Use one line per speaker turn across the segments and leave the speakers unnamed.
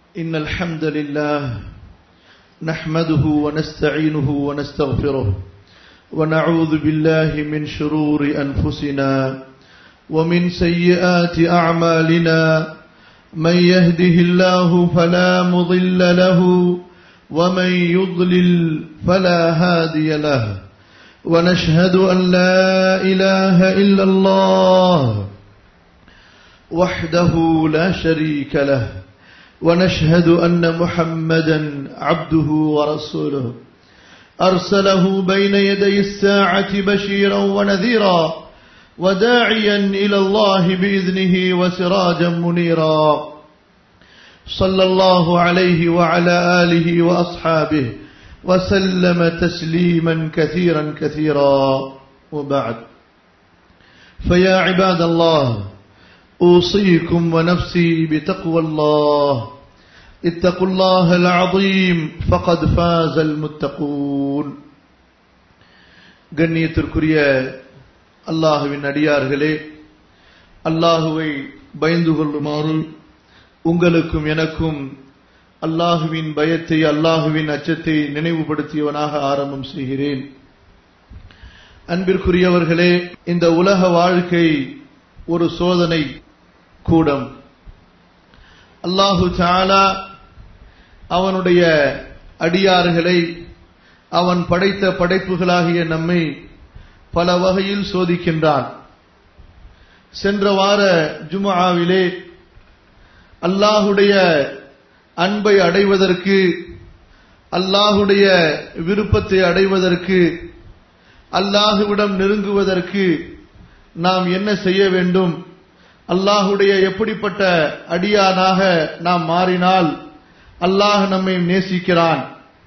إن الحمد لله نحمده ونستعينه ونستغفره ونعوذ بالله من شرور أنفسنا ومن سيئات أعمالنا من يهده الله فلا مضل له ومن يضلل فلا هادي له ونشهد أن لا إله إلا الله وحده لا شريك له ونشهد أن محمدا عبده ورسوله أرسله بين يدي الساعة بشيرا ونذيرا وداعيا إلى الله بإذنه وسراجا منيرا صلى الله عليه وعلى آله وأصحابه وسلم تسليما كثيرا كثيرا وبعد فيا عباد الله أوصيكم ونفسي بتقوى الله اتقوا الله العظيم فقد فاز المتقون. கண்ணியத்திற்குரிய அல்லாஹ்வின் அடியார்களே, அல்லாஹுவை பயந்து கொள்ளுமாறு உங்களுக்கும் எனக்கும் அல்லாஹுவின் பயத்தை அல்லாஹுவின் அச்சத்தை நினைவுபடுத்தியவனாக ஆரம்பம் செய்கிறேன். அன்பிற்குரியவர்களே, இந்த உலக வாழ்க்கை ஒரு சோதனை கூடம். அல்லாஹு தஆலா அவனுடைய அடியார்களை, அவன் படைத்த படைப்புகளாகிய நம்மை பல வகையில் சோதிக்கின்றான். சென்ற வார ஜும்ஆவிலே அல்லாஹுடைய அன்பை அடைவதற்கு, அல்லாஹுடைய விருப்பத்தை அடைவதற்கு, அல்லாஹுவிடம் நெருங்குவதற்கு நாம் என்ன செய்ய வேண்டும், அல்லாஹுடைய எப்படிப்பட்ட அடியானாக நாம் மாறினால் அல்லாஹ் நம்மை நேசிக்கிறான்,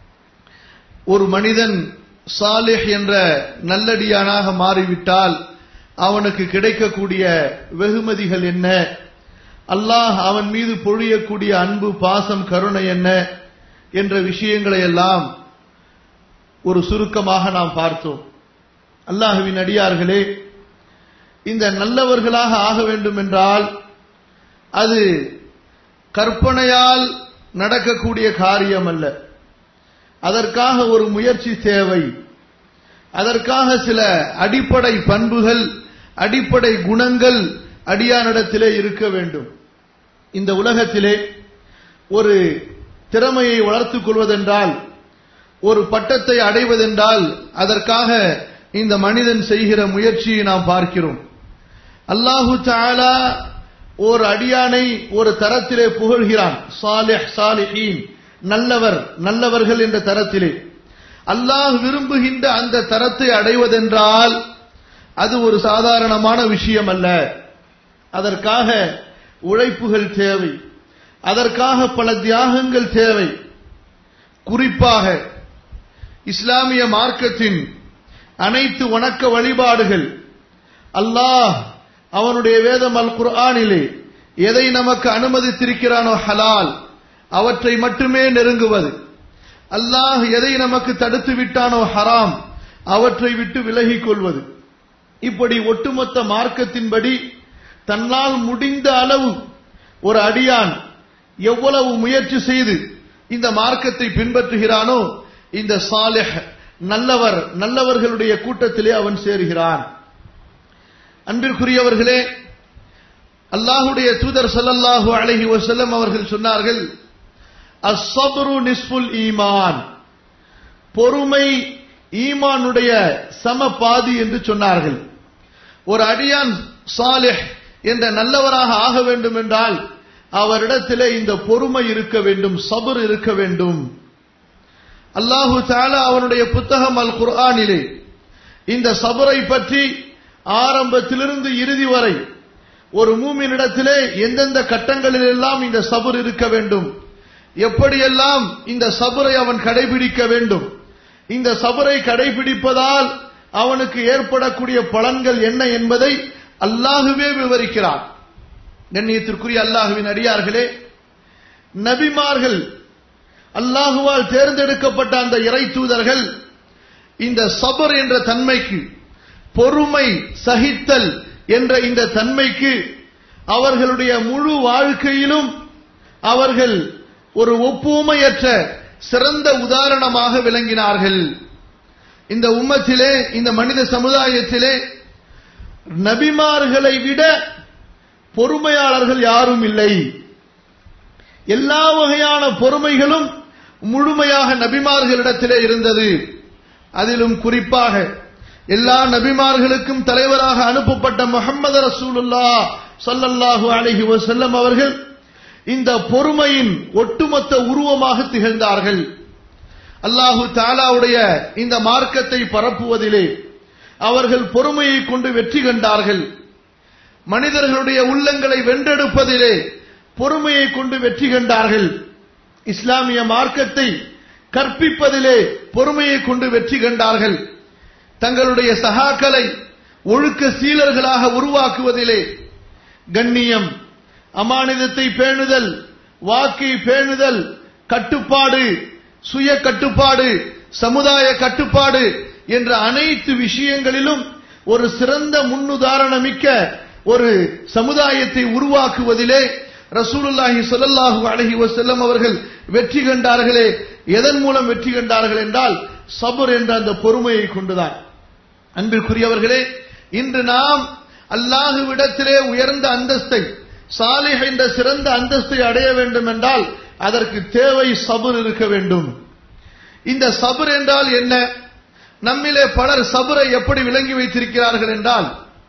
ஒரு மனிதன் சாலிஹ் என்ற நல்லடியானாக மாறிவிட்டால் அவனுக்கு கிடைக்கக்கூடிய வெகுமதிகள் என்ன, அல்லாஹ் அவன் மீது பொழியக்கூடிய அன்பு பாசம் கருணை என்ன என்ற விஷயங்களை எல்லாம் ஒரு சுருக்கமாக நாம் பார்த்தோம். அல்லாஹுவின் அடியார்களே, இந்த நல்லவர்களாக ஆக வேண்டும் என்றால் அது கற்பனையால் நடக்கக்கூடிய காரியம் அல்ல. அதற்காக ஒரு முயற்சி தேவை. அதற்காக சில அடிப்படை பண்புகள், அடிப்படை குணங்கள் அடியானிடத்திலே இருக்க வேண்டும். இந்த உலகத்திலே ஒரு திறமையை வளர்த்துக் கொள்வதென்றால், ஒரு பட்டத்தை அடைவதென்றால் அதற்காக இந்த மனிதன் செய்கிற முயற்சியை நாம் பார்க்கிறோம். அல்லாஹு தஆலா ஒரு அடியானை ஒரு தரத்திலே புகழ்கிறான், சாலிஹ் சாலிஹீன், நல்லவர் நல்லவர்கள் என்ற தரத்திலே. அல்லாஹ் விரும்புகின்ற அந்த தரத்தை அடைவதென்றால் அது ஒரு சாதாரணமான விஷயம் அல்ல. அதற்காக உழைப்புகள் தேவை, அதற்காக பல தியாகங்கள் தேவை. குறிப்பாக இஸ்லாமிய மார்க்கத்தின் அனைத்து வணக்க வழிபாடுகள் அல்லாஹ் அவனுடைய வேதம் அல் குர்ஆனிலே எதை நமக்கு அனுமதித்திருக்கிறானோ ஹலால், அவற்றை மட்டுமே நெருங்குவது. அல்லாஹ் எதை நமக்கு தடுத்து விட்டானோ ஹராம், அவற்றை விட்டு விலகிக் கொள்வது. இப்படி ஒட்டுமொத்த மார்க்கத்தின்படி தன்னால் முடிந்த அளவு ஒரு அடியான் எவ்வளவு முயற்சி செய்து இந்த மார்க்கத்தை பின்பற்றுகிறானோ இந்த சாலிஹ் நல்லவர் நல்லவர்களுடைய கூட்டத்திலே அவன் சேருகிறான். அன்பிற்குரியவர்களே, அல்லாஹுடைய தூதர் ஸல்லல்லாஹு அலைஹி வஸல்லம் அவர்கள் சொன்னார்கள், அஸ்ஸப்ரு நிஸ்ஃபுல் ஈமான், பொறுமை ஈமானுடைய சம பாதி என்று சொன்னார்கள். ஒரு அடியான் சாலிஹ் என்ற நல்லவராக ஆக வேண்டும் என்றால் அவரிடத்திலே இந்த பொறுமை இருக்க வேண்டும், சபர் இருக்க வேண்டும். அல்லாஹு தஆலா அவனுடைய புத்தகம் அல் குர்ஆனிலே இந்த சபரை பற்றி ஆரம்பத்திலிருந்து இறுதி வரை ஒரு மூமினிடத்திலே எந்தெந்த கட்டங்களில் எல்லாம் இந்த சபர் இருக்க வேண்டும், எப்படியெல்லாம் இந்த சபரை அவன் கடைபிடிக்க வேண்டும், இந்த சபரை கடைபிடிப்பதால் அவனுக்கு ஏற்படக்கூடிய பலன்கள் என்ன என்பதை அல்லாஹுவே விவரிக்கிறான். கண்ணியத்திற்குரிய அல்லாஹுவின் அடியார்களே, நபிமார்கள், அல்லாஹுவால் தேர்ந்தெடுக்கப்பட்ட அந்த இறை தூதர்கள் இந்த சபர் என்ற தன்மைக்கு, பொறுமை சகித்தல் என்ற இந்த தன்மைக்கு அவர்களுடைய முழு வாழ்க்கையிலும் அவர்கள் ஒரு ஒப்புமையற்ற சிறந்த உதாரணமாக விளங்கினார்கள். இந்த உம்மத்திலே, இந்த மனித சமுதாயத்திலே நபிமார்களை விட பொறுமையாளர்கள் யாரும் இல்லை. எல்லா வகையான பொறுமைகளும் முழுமையாக நபிமார்களிடத்திலே இருந்தது. அதிலும் குறிப்பாக எல்லா நபிமார்களுக்கும் தலைவராக அனுப்பப்பட்ட முஹம்மது ரசூலுல்லாஹ் ஸல்லல்லாஹு அலைஹி வஸல்லம் அவர்கள் இந்த பொறுமையின் ஒட்டுமொத்த உருவமாக திகழ்ந்தார்கள். அல்லாஹு தஆலாவுடைய இந்த மார்க்கத்தை பரப்புவதிலே அவர்கள் பொறுமையை கொண்டு வெற்றி கண்டார்கள். மனிதர்களுடைய உள்ளங்களை வென்றெடுப்பதிலே பொறுமையை கொண்டு வெற்றி கண்டார்கள். இஸ்லாமிய மார்க்கத்தை கற்பிப்பதிலே பொறுமையை கொண்டு வெற்றி கண்டார்கள். தங்களுடைய சகாக்களை ஒழுக்க சீலர்களாக உருவாக்குவதிலே கண்ணியம், அமானிதத்தை பேணுதல், வாக்கை பேணுதல், கட்டுப்பாடு, சுய கட்டுப்பாடு, சமுதாய கட்டுப்பாடு என்ற அனைத்து விஷயங்களிலும் ஒரு சிறந்த முன்னுதாரணமிக்க ஒரு சமுதாயத்தை உருவாக்குவதிலே ரசூலுல்லாஹி ஸல்லல்லாஹு அலைஹி வஸல்லம் அவர்கள் வெற்றி கண்டார்களே. எதன் மூலம் வெற்றி கண்டார்கள் என்றால் சபர் என்ற அந்த பொறுமையை கொண்டுதான். அன்பிற்குரியவர்களே, இன்று நாம் அல்லாஹ்விடத்திலே உயர்ந்த அந்தஸ்தை, சாலிஹ் என்ற சிறந்த அந்தஸ்தை அடைய வேண்டும் என்றால் அதற்கு தேவை சபர் இருக்க வேண்டும். இந்த சபர் என்றால் என்ன? நம்மிலே பலர் சபரை எப்படி விளங்கி வைத்திருக்கிறார்கள் என்றால்,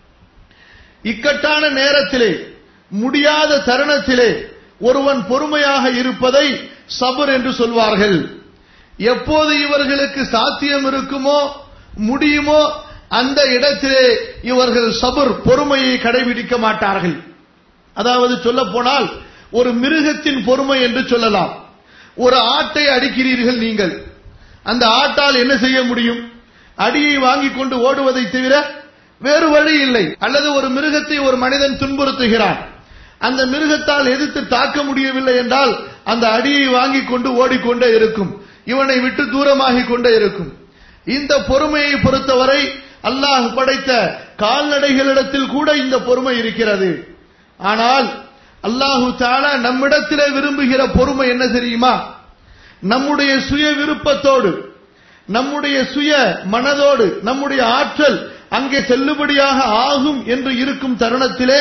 இக்கட்டான நேரத்திலே, முடியாத தருணத்திலே ஒருவன் பொறுமையாக இருப்பதை சபர் என்று சொல்வார்கள். எப்போது இவர்களுக்கு சாத்தியம் இருக்குமோ, முடியுமோ, அந்த இடத்திலே இவர்கள் சபர், பொறுமையை கடைபிடிக்க மாட்டார்கள். அதாவது சொல்ல போனால் ஒரு மிருகத்தின் பொறுமை என்று சொல்லலாம். ஒரு ஆட்டை அடிக்கிறீர்கள் நீங்கள், அந்த ஆட்டால் என்ன செய்ய முடியும்? அடியை வாங்கிக் கொண்டு ஓடுவதை தவிர வேறு வழி இல்லை. அல்லது ஒரு மிருகத்தை ஒரு மனிதன் துன்புறுத்துகிறான், அந்த மிருகத்தால் எதிர்த்து தாக்க முடியவில்லை என்றால் அந்த அடியை வாங்கிக் கொண்டு ஓடிக்கொண்டே இருக்கும், இவனை விட்டு தூரமாகிக் கொண்டே இருக்கும். இந்த பொறுமையை பொறுத்தவரை அல்லாஹ் படைத்த கால்நடைகளிடத்தில் கூட இந்த பொறுமை இருக்கிறது. ஆனால் அல்லாஹு தஆலா நம்மிடத்திலே விரும்புகிற பொறுமை என்ன தெரியுமா? நம்முடைய சுய விருப்பத்தோடு, நம்முடைய சுய மனதோடு, நம்முடைய ஆற்றல் அங்கே செல்லுபடியாக ஆகும் என்று இருக்கும் தருணத்திலே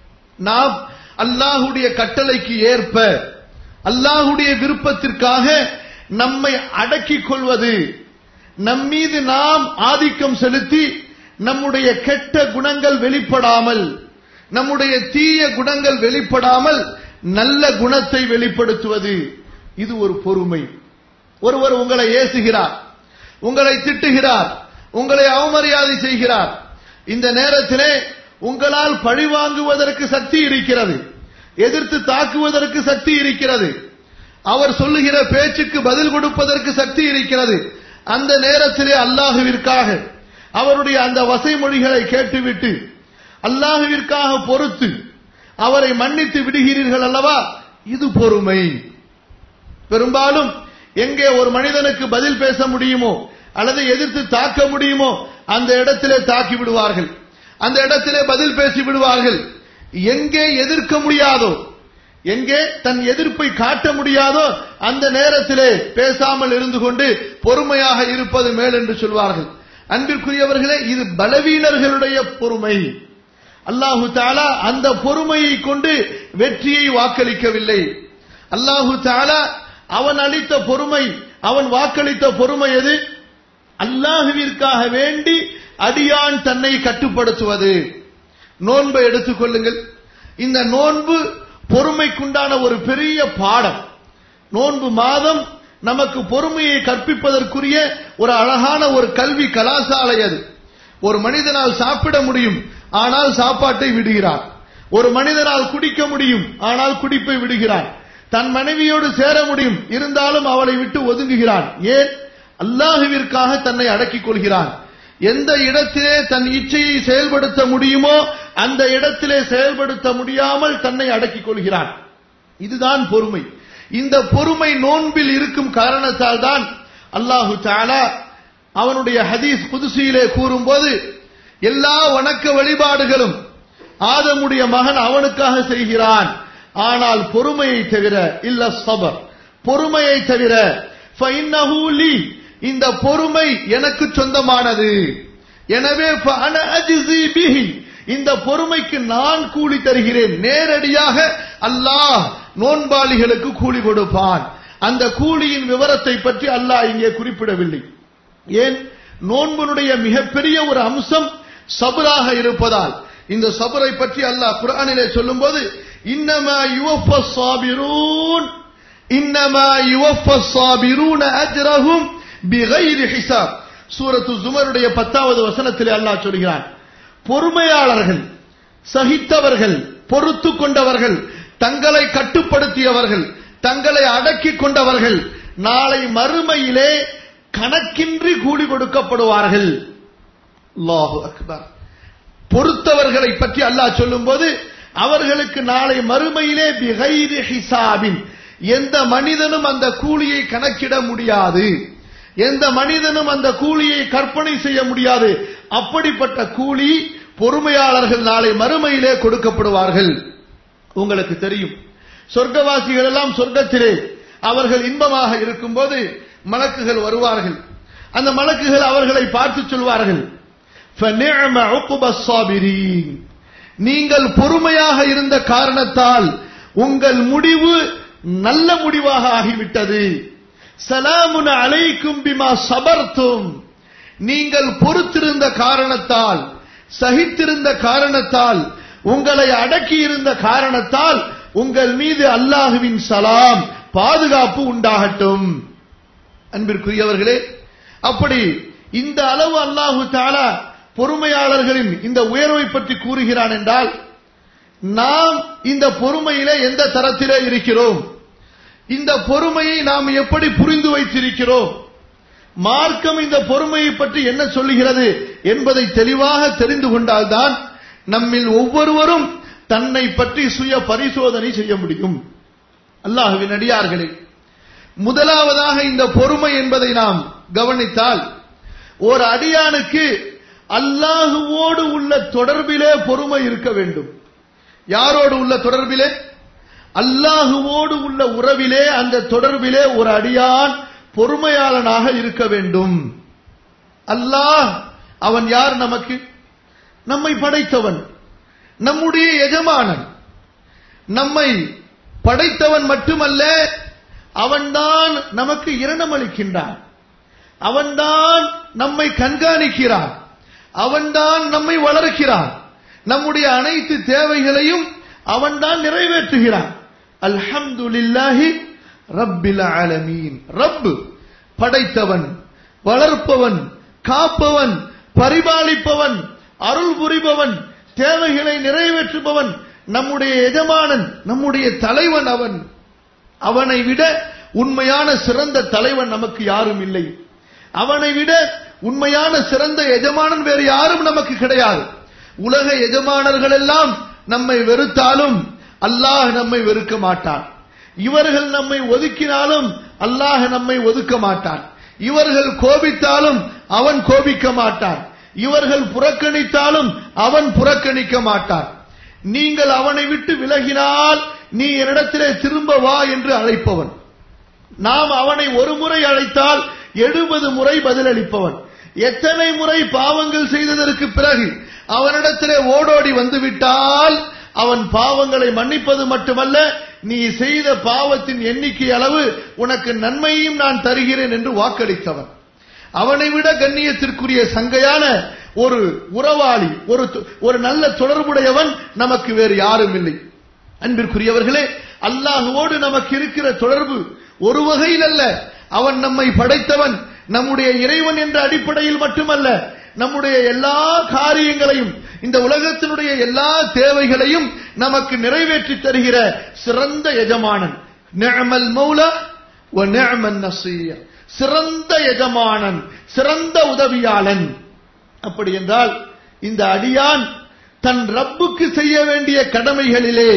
நாம் அல்லாஹுடைய கட்டளைக்கு ஏற்ப, அல்லாஹுடைய விருப்பத்திற்காக நம்மை அடக்கிக் கொள்வது, நம்மீது நாம் ஆதிக்கம் செலுத்தி நம்முடைய கெட்ட குணங்கள் வெளிப்படாமல், நம்முடைய தீய குணங்கள் வெளிப்படாமல் நல்ல குணத்தை வெளிப்படுத்துவது, இது ஒரு பொறுமை. ஒருவர் உங்களை ஏசுகிறார், உங்களை திட்டுகிறார், உங்களை அவமரியாதை செய்கிறார். இந்த நேரத்திலே உங்களால் பழி வாங்குவதற்கு சக்தி இருக்கிறது, எதிர்த்து தாக்குவதற்கு சக்தி இருக்கிறது, அவர் சொல்லுகிற பேச்சுக்கு பதில் கொடுப்பதற்கு சக்தி இருக்கிறது. அந்த நேரத்திலே அல்லாஹ்விற்காக அவருடைய அந்த வசைமொழிகளை கேட்டுவிட்டு அல்லாஹ்விற்காக பொறுத்து அவரை மன்னித்து விடுகிறீர்கள் அல்லவா? இது பொறுமை. பெரும்பாலும் எங்கே ஒரு மனிதனுக்கு பதில் பேச முடியுமோ அல்லது எதிர்த்து தாக்க முடியுமோ அந்த இடத்திலே தாக்கி விடுவார்கள், அந்த இடத்திலே பதில் பேசி விடுவார்கள். எங்கே எதிர்க்க முடியாதோ, எங்கே தன் எதிர்ப்பை காட்ட முடியாதோ அந்த நேரத்திலே பேசாமல் இருந்து கொண்டு பொறுமையாக இருப்பது மேல் என்று சொல்வார்கள். அன்பிற்குரியவர்களே, இது பலவீனர்களுடைய பொறுமை. அல்லாஹு தஆலா அந்த பொறுமையை கொண்டு வெற்றியை வாக்களிக்கவில்லை. அல்லாஹு தஆலா அவன் அளித்த பொறுமை, அவன் வாக்களித்த பொறுமை எது? அல்லாஹ்விற்காக வேண்டி அடியான் தன்னை கட்டுப்படுத்துவது. நோன்பை எடுத்துக் கொள்ளுங்கள். இந்த நோன்பு பொறுமைக்குண்டான ஒரு பெரிய பாடம். நோன்பு மாதம் நமக்கு பொறுமையை கற்பிப்பதற்குரிய ஒரு அழகான ஒரு கல்வி கலாசாலை அது. ஒரு மனிதனால் சாப்பிட முடியும், ஆனால் சாப்பாட்டை விடுகிறார். ஒரு மனிதனால் குடிக்க முடியும், ஆனால் குடிப்பை விடுகிறான். தன் மனைவியோடு சேர முடியும், இருந்தாலும் அவளை விட்டு ஒதுங்குகிறான். ஏன்? அல்லாஹ்விற்காக தன்னை அடக்கிக் கொள்கிறான். எந்த இடத்திலே தன் இச்சையை செயல்படுத்த முடியுமோ அந்த இடத்திலே செயல்படுத்த முடியாமல் தன்னை அடக்கிக் கொள்கிறான். இதுதான் பொறுமை. இந்த பொறுமை நோன்பில் இருக்கும் காரணத்தால் தான் அல்லாஹு தஆலா அவனுடைய ஹதீஸ் குதுசியிலே கூறும்போது, எல்லா வணக்க வழிபாடுகளும் ஆதமுடைய மகன் அவனுக்காக செய்கிறான், ஆனால் பொறுமையை தவிர இல்ல சபர், பொறுமையை தவிர ஃபஇன்னஹு லி, இந்த பொறுமை எனக்கு சொந்தமானது. எனவே ஃபஅனா அஜ்ஸி பிஹி, இந்த பொறுமைக்கு நான் கூலி தருகிறேன். நேரடியாக அல்லாஹ் நோன்பாளிகளுக்கு கூலி கொடுப்பான். அந்த கூலியின் விவரத்தை பற்றி அல்லாஹ் இங்கே குறிப்பிடவில்லை. ஏன்? நோன்புடைய மிகப்பெரிய ஒரு அம்சம் சபராக இருப்பதால் இந்த சபரை பற்றி அல்லாஹ் குர்ஆனிலே சொல்லும்போது இன்னமா யுவஃபஸ் ஸாபிரூன் இன்னமா யுவஃபஸ் ஸாபிரூன அஜ்ரஹும் பிகைரி ஹிசாப். சூரத்து ஜுமருடைய 10வது வசனத்திலே அல்லாஹ் சொல்கிறான், பொறுமையாளர்கள், சகித்தவர்கள், பொறுத்து கொண்டவர்கள், தங்களை கட்டுப்படுத்தியவர்கள், தங்களை அடக்கிக் கொண்டவர்கள் நாளை மறுமையிலே கணக்கின்றி கூலி கொடுக்கப்படுவார்கள். அல்லாஹு அக்பர். பொறுத்தவர்களை பற்றி அல்லாஹ் சொல்லும்போது அவர்களுக்கு நாளை மறுமையிலே பிகைரி ஹிசாபின், எந்த மனிதனும் அந்த கூலியை கணக்கிட முடியாது, எந்த மனிதனும் அந்த கூலியை கற்பனை செய்ய முடியாது. அப்படிப்பட்ட கூலி பொறுமையாளர்கள் நாளை மறுமையிலே கொடுக்கப்படுவார்கள். உங்களுக்கு தெரியும், சொர்க்கவாசிகள் எல்லாம் சொர்க்கத்திலே அவர்கள் இன்பமாக இருக்கும்போது மலக்குகள் வருவார்கள். அந்த மலக்குகள் அவர்களை பார்த்து சொல்வார்கள், ஃபநிஅம உக்பஸ் ஸாபிரீன், நீங்கள் பொறுமையாக இருந்த காரணத்தால் உங்கள் முடிவு நல்ல முடிவாக ஆகிவிட்டது. சலாமுன் அலைக்கும் பிமா சபர்தும், நீங்கள் பொறுத்திருந்த காரணத்தால், சகித்திருந்த காரணத்தால், உங்களை அடக்கியிருந்த காரணத்தால் உங்கள் மீது அல்லாஹுவின் சலாம், பாதுகாப்பு உண்டாகட்டும். அன்பிற்குரியவர்களே, அப்படி இந்த அளவு அல்லாஹு தஆலா பொறுமையாளர்களின் இந்த உயர்வை பற்றி கூறுகிறான் என்றால், நாம் இந்த பொறுமையிலே எந்த தரத்திலே இருக்கிறோம், இந்த பொறுமையை நாம் எப்படி புரிந்து வைத்திருக்கிறோம், மார்க்கம் இந்த பொறுமையை பற்றி என்ன சொல்லுகிறது என்பதை தெளிவாக தெரிந்து கொண்டால்தான் நம்மில் ஒவ்வொருவரும் தன்னை பற்றி சுய பரிசோதனை செய்ய முடியும். அல்லாஹ்வின் அடியார்களே, முதலாவதாக இந்த பொறுமை என்பதை நாம் கவனித்தால், ஒரு அடியானுக்கு அல்லாஹுவோடு உள்ள தொடர்பிலே பொறுமை இருக்க வேண்டும். யாரோடு உள்ள தொடர்பிலே? அல்லாஹுவோடு உள்ள உறவிலே, அந்த தொடர்பிலே ஒரு அடியான் பொறுமையாளனாக இருக்க வேண்டும். அல்லாஹ் அவன் யார்? நமக்கு நம்மை படைத்தவன், நம்முடைய எஜமானன். நம்மை படைத்தவன் மட்டுமல்ல, அவன்தான் நமக்கு இரணமளிக்கின்றான், அவன்தான் நம்மை கண்காணிக்கிறான், அவன்தான் நம்மை வளர்க்கிறான், நம்முடைய அனைத்து தேவைகளையும் அவன்தான் நிறைவேற்றுகிறான். அல்ஹம்துலில்லாஹி ரப்பில் ஆலமீன். ரப் படைத்தவன், வளர்ப்பவன், காப்பவன், பரிபாலிப்பவன், அருள் புரிபவன், தேவைகளை நிறைவேற்றுபவன், நம்முடைய எஜமானன், நம்முடைய தலைவன் அவன். அவனை விட உண்மையான சிறந்த தலைவன் நமக்கு யாரும் இல்லை. அவனை விட உண்மையான சிறந்த எஜமானன் வேறு யாரும் நமக்கு கிடையாது. உலக எஜமானர்கள் எல்லாம் நம்மை வெறுத்தாலும் அல்லாஹ் நம்மை வெறுக்க மாட்டான். இவர்கள் நம்மை ஒதுக்கினாலும் அல்லாஹ் நம்மை ஒதுக்க மாட்டான். இவர்கள் கோபித்தாலும் அவன் கோபிக்க மாட்டான். இவர்கள் புறக்கணித்தாலும் அவன் புறக்கணிக்க மாட்டான். நீங்கள் அவனை விட்டு விலகினால் நீ என்னிடத்திலே திரும்ப வா என்று அழைப்பவன். நாம் அவனை ஒரு முறை அழைத்தால் 70 முறை பதிலளிப்பவன். எத்தனை முறை பாவங்கள் செய்ததற்கு பிறகு அவனிடத்திலே ஓடோடி வந்துவிட்டால் அவன் பாவங்களை மன்னிப்பது மட்டுமல்ல, நீ செய்த பாவத்தின் எண்ணிக்கை அளவு உனக்கு நன்மையும் நான் தருகிறேன் என்று வாக்களித்தவன். அவனை விட கண்ணியத்திற்குரிய சங்கையான ஒரு உறவாளி, ஒரு நல்ல தொடர்புடையவன் நமக்கு வேறு யாரும் இல்லை. அன்பிற்குரியவர்களே, அல்லாஹ்வோடு நமக்கு இருக்கிற தொடர்பு ஒரு வகையில் அல்ல, அவன் நம்மை படைத்தவன், நம்முடைய இறைவன் என்ற அடிப்படையில் மட்டுமல்ல, நம்முடைய எல்லா காரியங்களையும், இந்த உலகத்தினுடைய எல்லா தேவைகளையும் நமக்கு நிறைவேற்றி தருகிற சிறந்த எஜமானன். நிஅமல் மௌலா வ நிஅமன் நஸீர். சிறந்த எஜமானன், சிறந்த உதவியாளன். அப்படி என்றால் இந்த அடியான் தன் ரப்புக்கு செய்ய வேண்டிய கடமைகளிலே,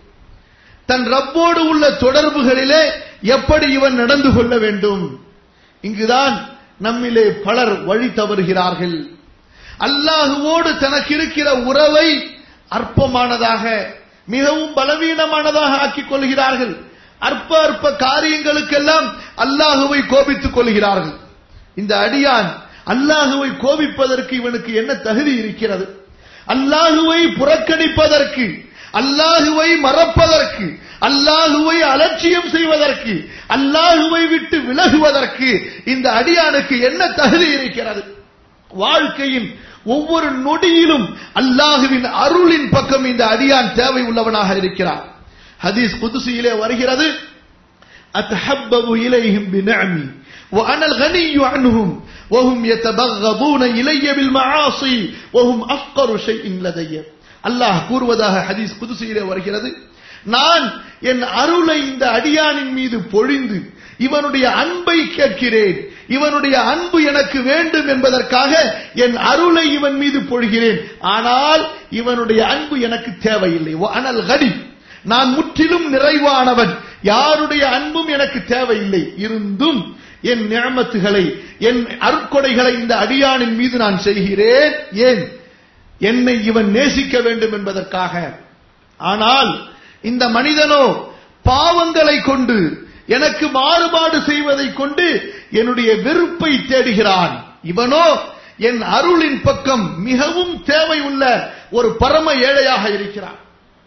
தன் ரப்போடு உள்ள தொடர்புகளிலே எப்படி இவன் நடந்து கொள்ள வேண்டும்? இங்குதான் நம்மிலே பலர் வழி தவறுகிறார்கள். அல்லாஹுவோடு தனக்கு இருக்கிற உறவை அற்பமானதாக, மிகவும் பலவீனமானதாக ஆக்கிக் கொள்கிறார்கள். அற்ப அற்ப காரியங்களுக்கெல்லாம் அல்லாஹுவை கோபித்துக் கொள்கிறார்கள். இந்த அடியான் அல்லாஹுவை கோபிப்பதற்கு இவனுக்கு என்ன தகுதி இருக்கிறது? அல்லாஹுவை புறக்கணிப்பதற்கு, அல்லாஹுவை மறப்பதற்கு, அல்லாஹுவை அலட்சியம் செய்வதற்கு, அல்லாஹுவை விட்டு விலகுவதற்கு இந்த அடியானுக்கு என்ன தகுதி இருக்கிறது? வாழ்க்கையின் ஒவ்வொரு நொடியிலும் அல்லாஹுவின் அருளின் பக்கம் இந்த அடியான் தேவை உள்ளவனாக இருக்கிறார். ஹதீஸ் குதுசியிலே வருகிறது, அத்தஹப்பபு இலைஹிம் பினிஅமி وأنا الغني عنهم وهم يتبغضون إلي بالمعاصي وهم أفقر شيء لدي. அல்லாஹ் கூறுவதாக ஹதீஸ் குதுசியிலே வருகிறது, நான் என் அருளை இந்த அடியானின் மீது பொழிந்து இவனுடைய அன்பை கேட்கிறேன், இவனுடைய அன்பு எனக்கு வேண்டும் என்பதற்காக என் அருளை இவன் மீது பொழிகிறேன். ஆனால் இவனுடைய அன்பு எனக்கு தேவையில்லை. அனல் கனி, நான் முற்றிலும் நிறைவானவன், யாருடைய அன்பும் எனக்கு தேவையில்லை. இருந்தும் என் நிஅமத்துகளை, என் அருட்கொடைகளை இந்த அடியானின் மீது நான் செய்கிறேன். ஏன்? என்னை இவன் நேசிக்க வேண்டும் என்பதற்காக. ஆனால் இந்த மனிதனோ பாவங்களை கொண்டு, எனக்கு மாறுபாடு செய்வதை கொண்டு என்னுடைய வெறுப்பை தேடுகிறான். இவனோ என் அருளின் பக்கம் மிகவும் தேவை உள்ள ஒரு பரம ஏழையாக இருக்கிறான்.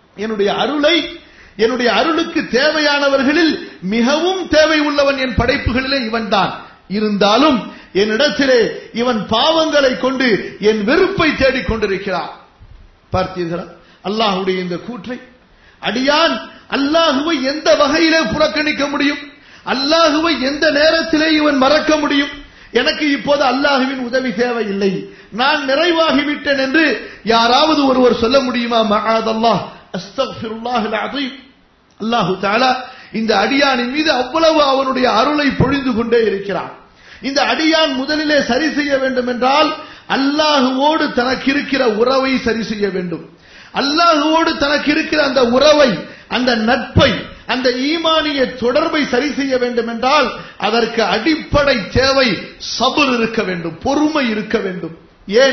என்னுடைய அருளுக்கு தேவையானவர்களில் மிகவும் தேவை உள்ளவன் என் படைப்புகளிலே இவன் தான். இருந்தாலும் என்னிடத்திலே இவன் பாவங்களை கொண்டு என் வெறுப்பை தேடிக் கொண்டிருக்கிறான். பார்த்தீர்களா அல்லாஹ்வுடைய இந்த கூற்றை? அடியான் அல்லாஹுவை எந்த வகையிலே புறக்கணிக்க முடியும்? அல்லாஹுவை எந்த நேரத்திலே இவன் மறக்க முடியும்? எனக்கு இப்போது அல்லாஹுவின் உதவி தேவையில்லை, நான் நிறைவாகிவிட்டேன் என்று யாராவது ஒருவர் சொல்ல முடியுமா? மஆதல்லாஹ், அஸ்தக்ஃபிருல்லாஹில் அஸீம். அல்லாஹு தஆலா இந்த அடியானின் மீது அவ்வளவு அவனுடைய அருளை பொழிந்து கொண்டே இருக்கிறான். இந்த அடியான் முதலிலே சரி செய்ய வேண்டும் என்றால் அல்லாஹுவோடு தனக்கு இருக்கிற உறவை சரி செய்ய வேண்டும். அல்லாஹுவோடு தனக்கு இருக்கிற அந்த உறவை, அந்த நட்பை, அந்த ஈமானிய தொடர்பை சரி செய்ய வேண்டும் என்றால் அதற்கு அடிப்படை தேவை சபர் இருக்க வேண்டும், பொறுமை இருக்க வேண்டும். ஏன்?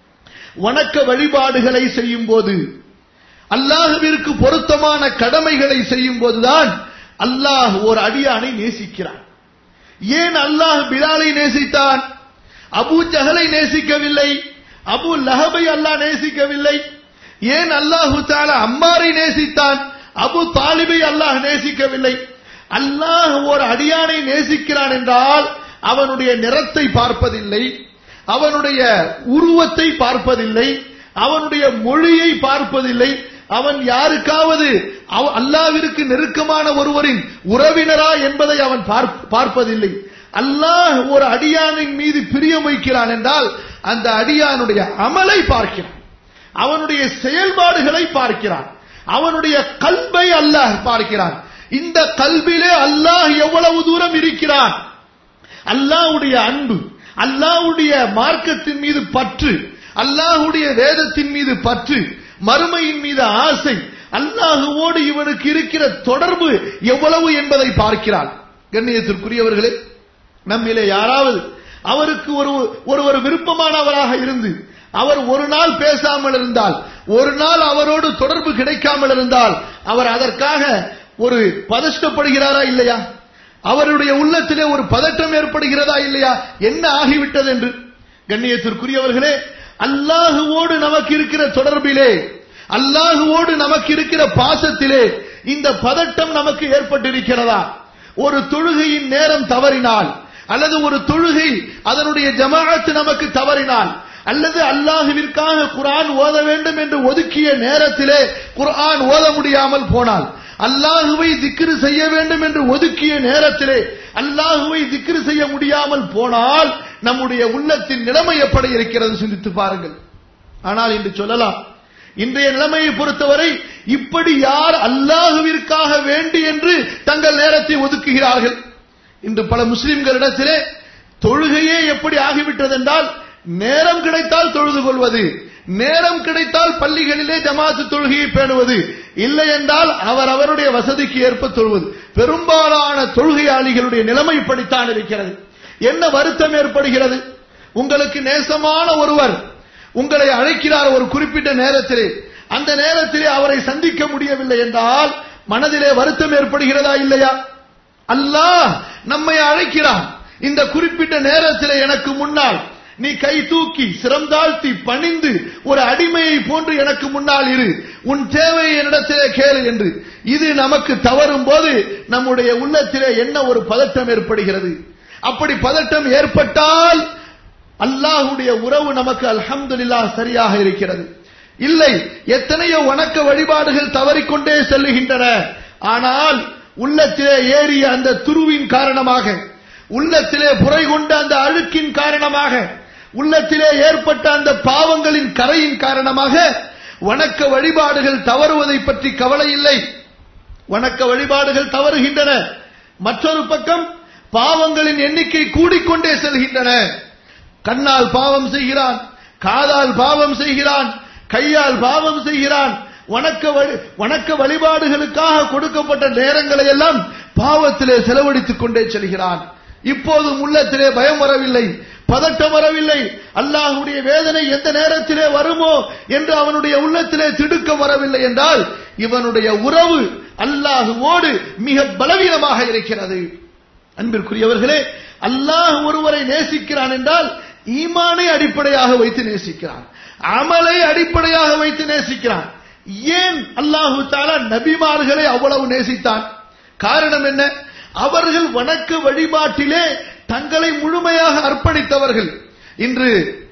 வணக்க வழிபாடுகளை செய்யும் போது, அல்லாஹுவிற்கு பொருத்தமான கடமைகளை செய்யும் போதுதான் அல்லாஹ் ஒரு அடியானை நேசிக்கிறான். ஏன் அல்லாஹ் பிலாலை நேசித்தான்? அபூ ஜஹலை நேசிக்கவில்லை, அபூ லஹபை அல்லாஹ் நேசிக்கவில்லை. ஏன் அல்லாஹு தஆலா அம்மாரை நேசித்தான்? அபூ தாலிபை அல்லாஹ் நேசிக்கவில்லை. அல்லாஹ் ஒரு அடியானை நேசிக்கிறான் என்றால் அவனுடைய நிறத்தை பார்ப்பதில்லை, அவனுடைய உருவத்தை பார்ப்பதில்லை, அவனுடைய மொழியை பார்ப்பதில்லை, அவன் யாருக்காவது அல்லாஹ்விற்கு நெருக்கமான ஒருவரின் உறவினரா என்பதை அவன் பார்ப்பதில்லை. அல்லாஹ் ஒரு அடியானின் மீது பிரியம் வைக்கிறான் என்றால் அந்த அடியானுடைய அமலை பார்க்கிறான், அவனுடைய செயல்பாடுகளை பார்க்கிறான், அவனுடைய கல்பை அல்லாஹ் பார்க்கிறான். இந்த கல்பிலே அல்லாஹ் எவ்வளவு தூரம் இருக்கிறான்? அல்லாஹ்வுடைய அன்பு, அல்லாஹ்வுடைய மார்க்கத்தின் மீது பற்று, அல்லாஹ்வுடைய வேதத்தின் மீது பற்று, மறுமையின் மீது ஆசை, அல்லாஹுவோடு இவனுக்கு இருக்கிற தொடர்பு எவ்வளவு என்பதை பார்க்கிறான். கண்ணியத்திற்குரியவர்களே, நம்மிலே யாராவது அவருக்கு ஒருவர் விருப்பமானவராக இருந்து அவர் ஒரு நாள் பேசாமல் இருந்தால், ஒரு நாள் அவரோடு தொடர்பு கிடைக்காமல் இருந்தால் அவர் அதற்காக ஒரு பதஷ்டப்படுகிறாரா இல்லையா? அவருடைய உள்ளத்திலே ஒரு பதட்டம் ஏற்படுகிறதா இல்லையா? என்ன ஆகிவிட்டது என்று. கண்ணியத்திற்குரியவர்களே, அல்லாஹுவோடு நமக்கு இருக்கிற தொடர்பிலே, அல்லாஹுவோடு நமக்கு இருக்கிற பாசத்திலே இந்த பதட்டம் நமக்கு ஏற்பட்டிருக்கிறதா? ஒரு தொழுகையின் நேரம் தவறினால், அல்லது ஒரு தொழுகை அதனுடைய ஜமாஅத் நமக்கு தவறினால், அல்லது அல்லாஹுவிற்காக குர்ஆன் ஓத வேண்டும் என்று ஒதுக்கிய நேரத்திலே குர்ஆன் ஓத முடியாமல் போனால், அல்லாஹுவை திக்ரு செய்ய வேண்டும் என்று ஒதுக்கிய நேரத்திலே அல்லாஹுவை திக்ரு செய்ய முடியாமல் போனால் நம்முடைய உள்ளத்தின் நிலைமை எப்படி இருக்கிறது சிந்தித்து பாருங்கள். ஆனால் இன்று சொல்லலாம், இன்றைய நிலைமையை பொறுத்தவரை இப்படி யார் அல்லாஹுவிற்காக வேண்டி என்று தங்கள் நேரத்தை ஒதுக்குகிறார்கள்? இன்று பல முஸ்லிம்களிடத்திலே தொழுகையே எப்படி ஆகிவிட்டது என்றால், நேரம் கிடைத்தால் தொழுது கொள்வது, நேரம் கிடைத்தால் பள்ளிகளிலே ஜமாத்து தொழுகையை பேணுவது, இல்லை என்றால் அவருடைய வசதிக்கு ஏற்ப தொழுவது. பெரும்பாலான தொழுகையாளிகளுடைய நிலைமை இப்படித்தான் இருக்கிறது. என்ன வருத்தம் ஏற்படுகிறது? உங்களுக்கு நேசமான ஒருவர் உங்களை அழைக்கிறார் ஒரு குறிப்பிட்ட நேரத்திலே, அந்த நேரத்திலே அவரை சந்திக்க முடியவில்லை என்றால் மனதிலே வருத்தம் ஏற்படுகிறதா இல்லையா? அல்லாஹ் நம்மை அழைக்கிறான். இந்த குறிப்பிட்ட நேரத்தில் எனக்கு முன்னால் நீ கை தூக்கி சிரம் தாழ்த்தி பணிந்து ஒரு அடிமையை போன்று எனக்கு முன்னால் இரு, உன் தேவையை என்னிடத்திலே கேளு என்று. இது நமக்கு தவறும் போது நம்முடைய உள்ளத்திலே என்ன ஒரு பதட்டம் ஏற்படுகிறது. அப்படி பதட்டம் ஏற்பட்டால் அல்லாஹ்வுடைய உறவு நமக்கு அல்ஹம்துலில்லாஹ் சரியாக இருக்கிறது. இல்லை, எத்தனையோ வணக்க வழிபாடுகள் தவறிக்கொண்டே செல்லுகின்றன. ஆனால் உள்ளத்திலே ஏறிய அந்த துருவின் காரணமாக, உள்ளத்திலே புரை கொண்ட அந்த அழுக்கின் காரணமாக, உள்ளத்திலே ஏற்பட்ட அந்த பாவங்களின் கரையின் காரணமாக வணக்க வழிபாடுகள் தவறுவதை பற்றி கவலை இல்லை. வணக்க வழிபாடுகள் தவறுகின்றன. மற்றொரு பக்கம் பாவங்களின் எண்ணிக்கை கூடிக்கொண்டே செல்கின்றன. கண்ணால் பாவம் செய்கிறான், காதால் பாவம் செய்கிறான், கையால் பாவம் செய்கிறான். வணக்க வழிபாடுகளுக்காக கொடுக்கப்பட்ட நேரங்களை எல்லாம் பாவத்திலே செலவழித்துக் கொண்டே செல்கிறான். இப்போதும் உள்ளத்திலே பயம் வரவில்லை, பதட்டம் வரவில்லை. அல்லாஹ்வுடைய வேதனை எந்த நேரத்திலே வருமோ என்று அவனுடைய உள்ளத்திலே திடுக்கம் வரவில்லை என்றால் இவனுடைய உறவு அல்லாஹ்வோடு மிக பலவீனமாக இருக்கிறது. அன்பிற்குரியவர்களே, அல்லாஹ் ஒருவரை நேசிக்கிறான் என்றால் ஈமானை அடிப்படையாக வைத்து நேசிக்கிறான், அமலை அடிப்படையாக வைத்து நேசிக்கிறான். ஏன் அல்லாஹு தஆலா நபிமார்களை அவ்வளவு நேசித்தான்? காரணம் என்ன? அவர்கள் வணக்க வழிபாட்டிலே தங்களை முழுமையாக அர்ப்பணித்தவர்கள். இன்று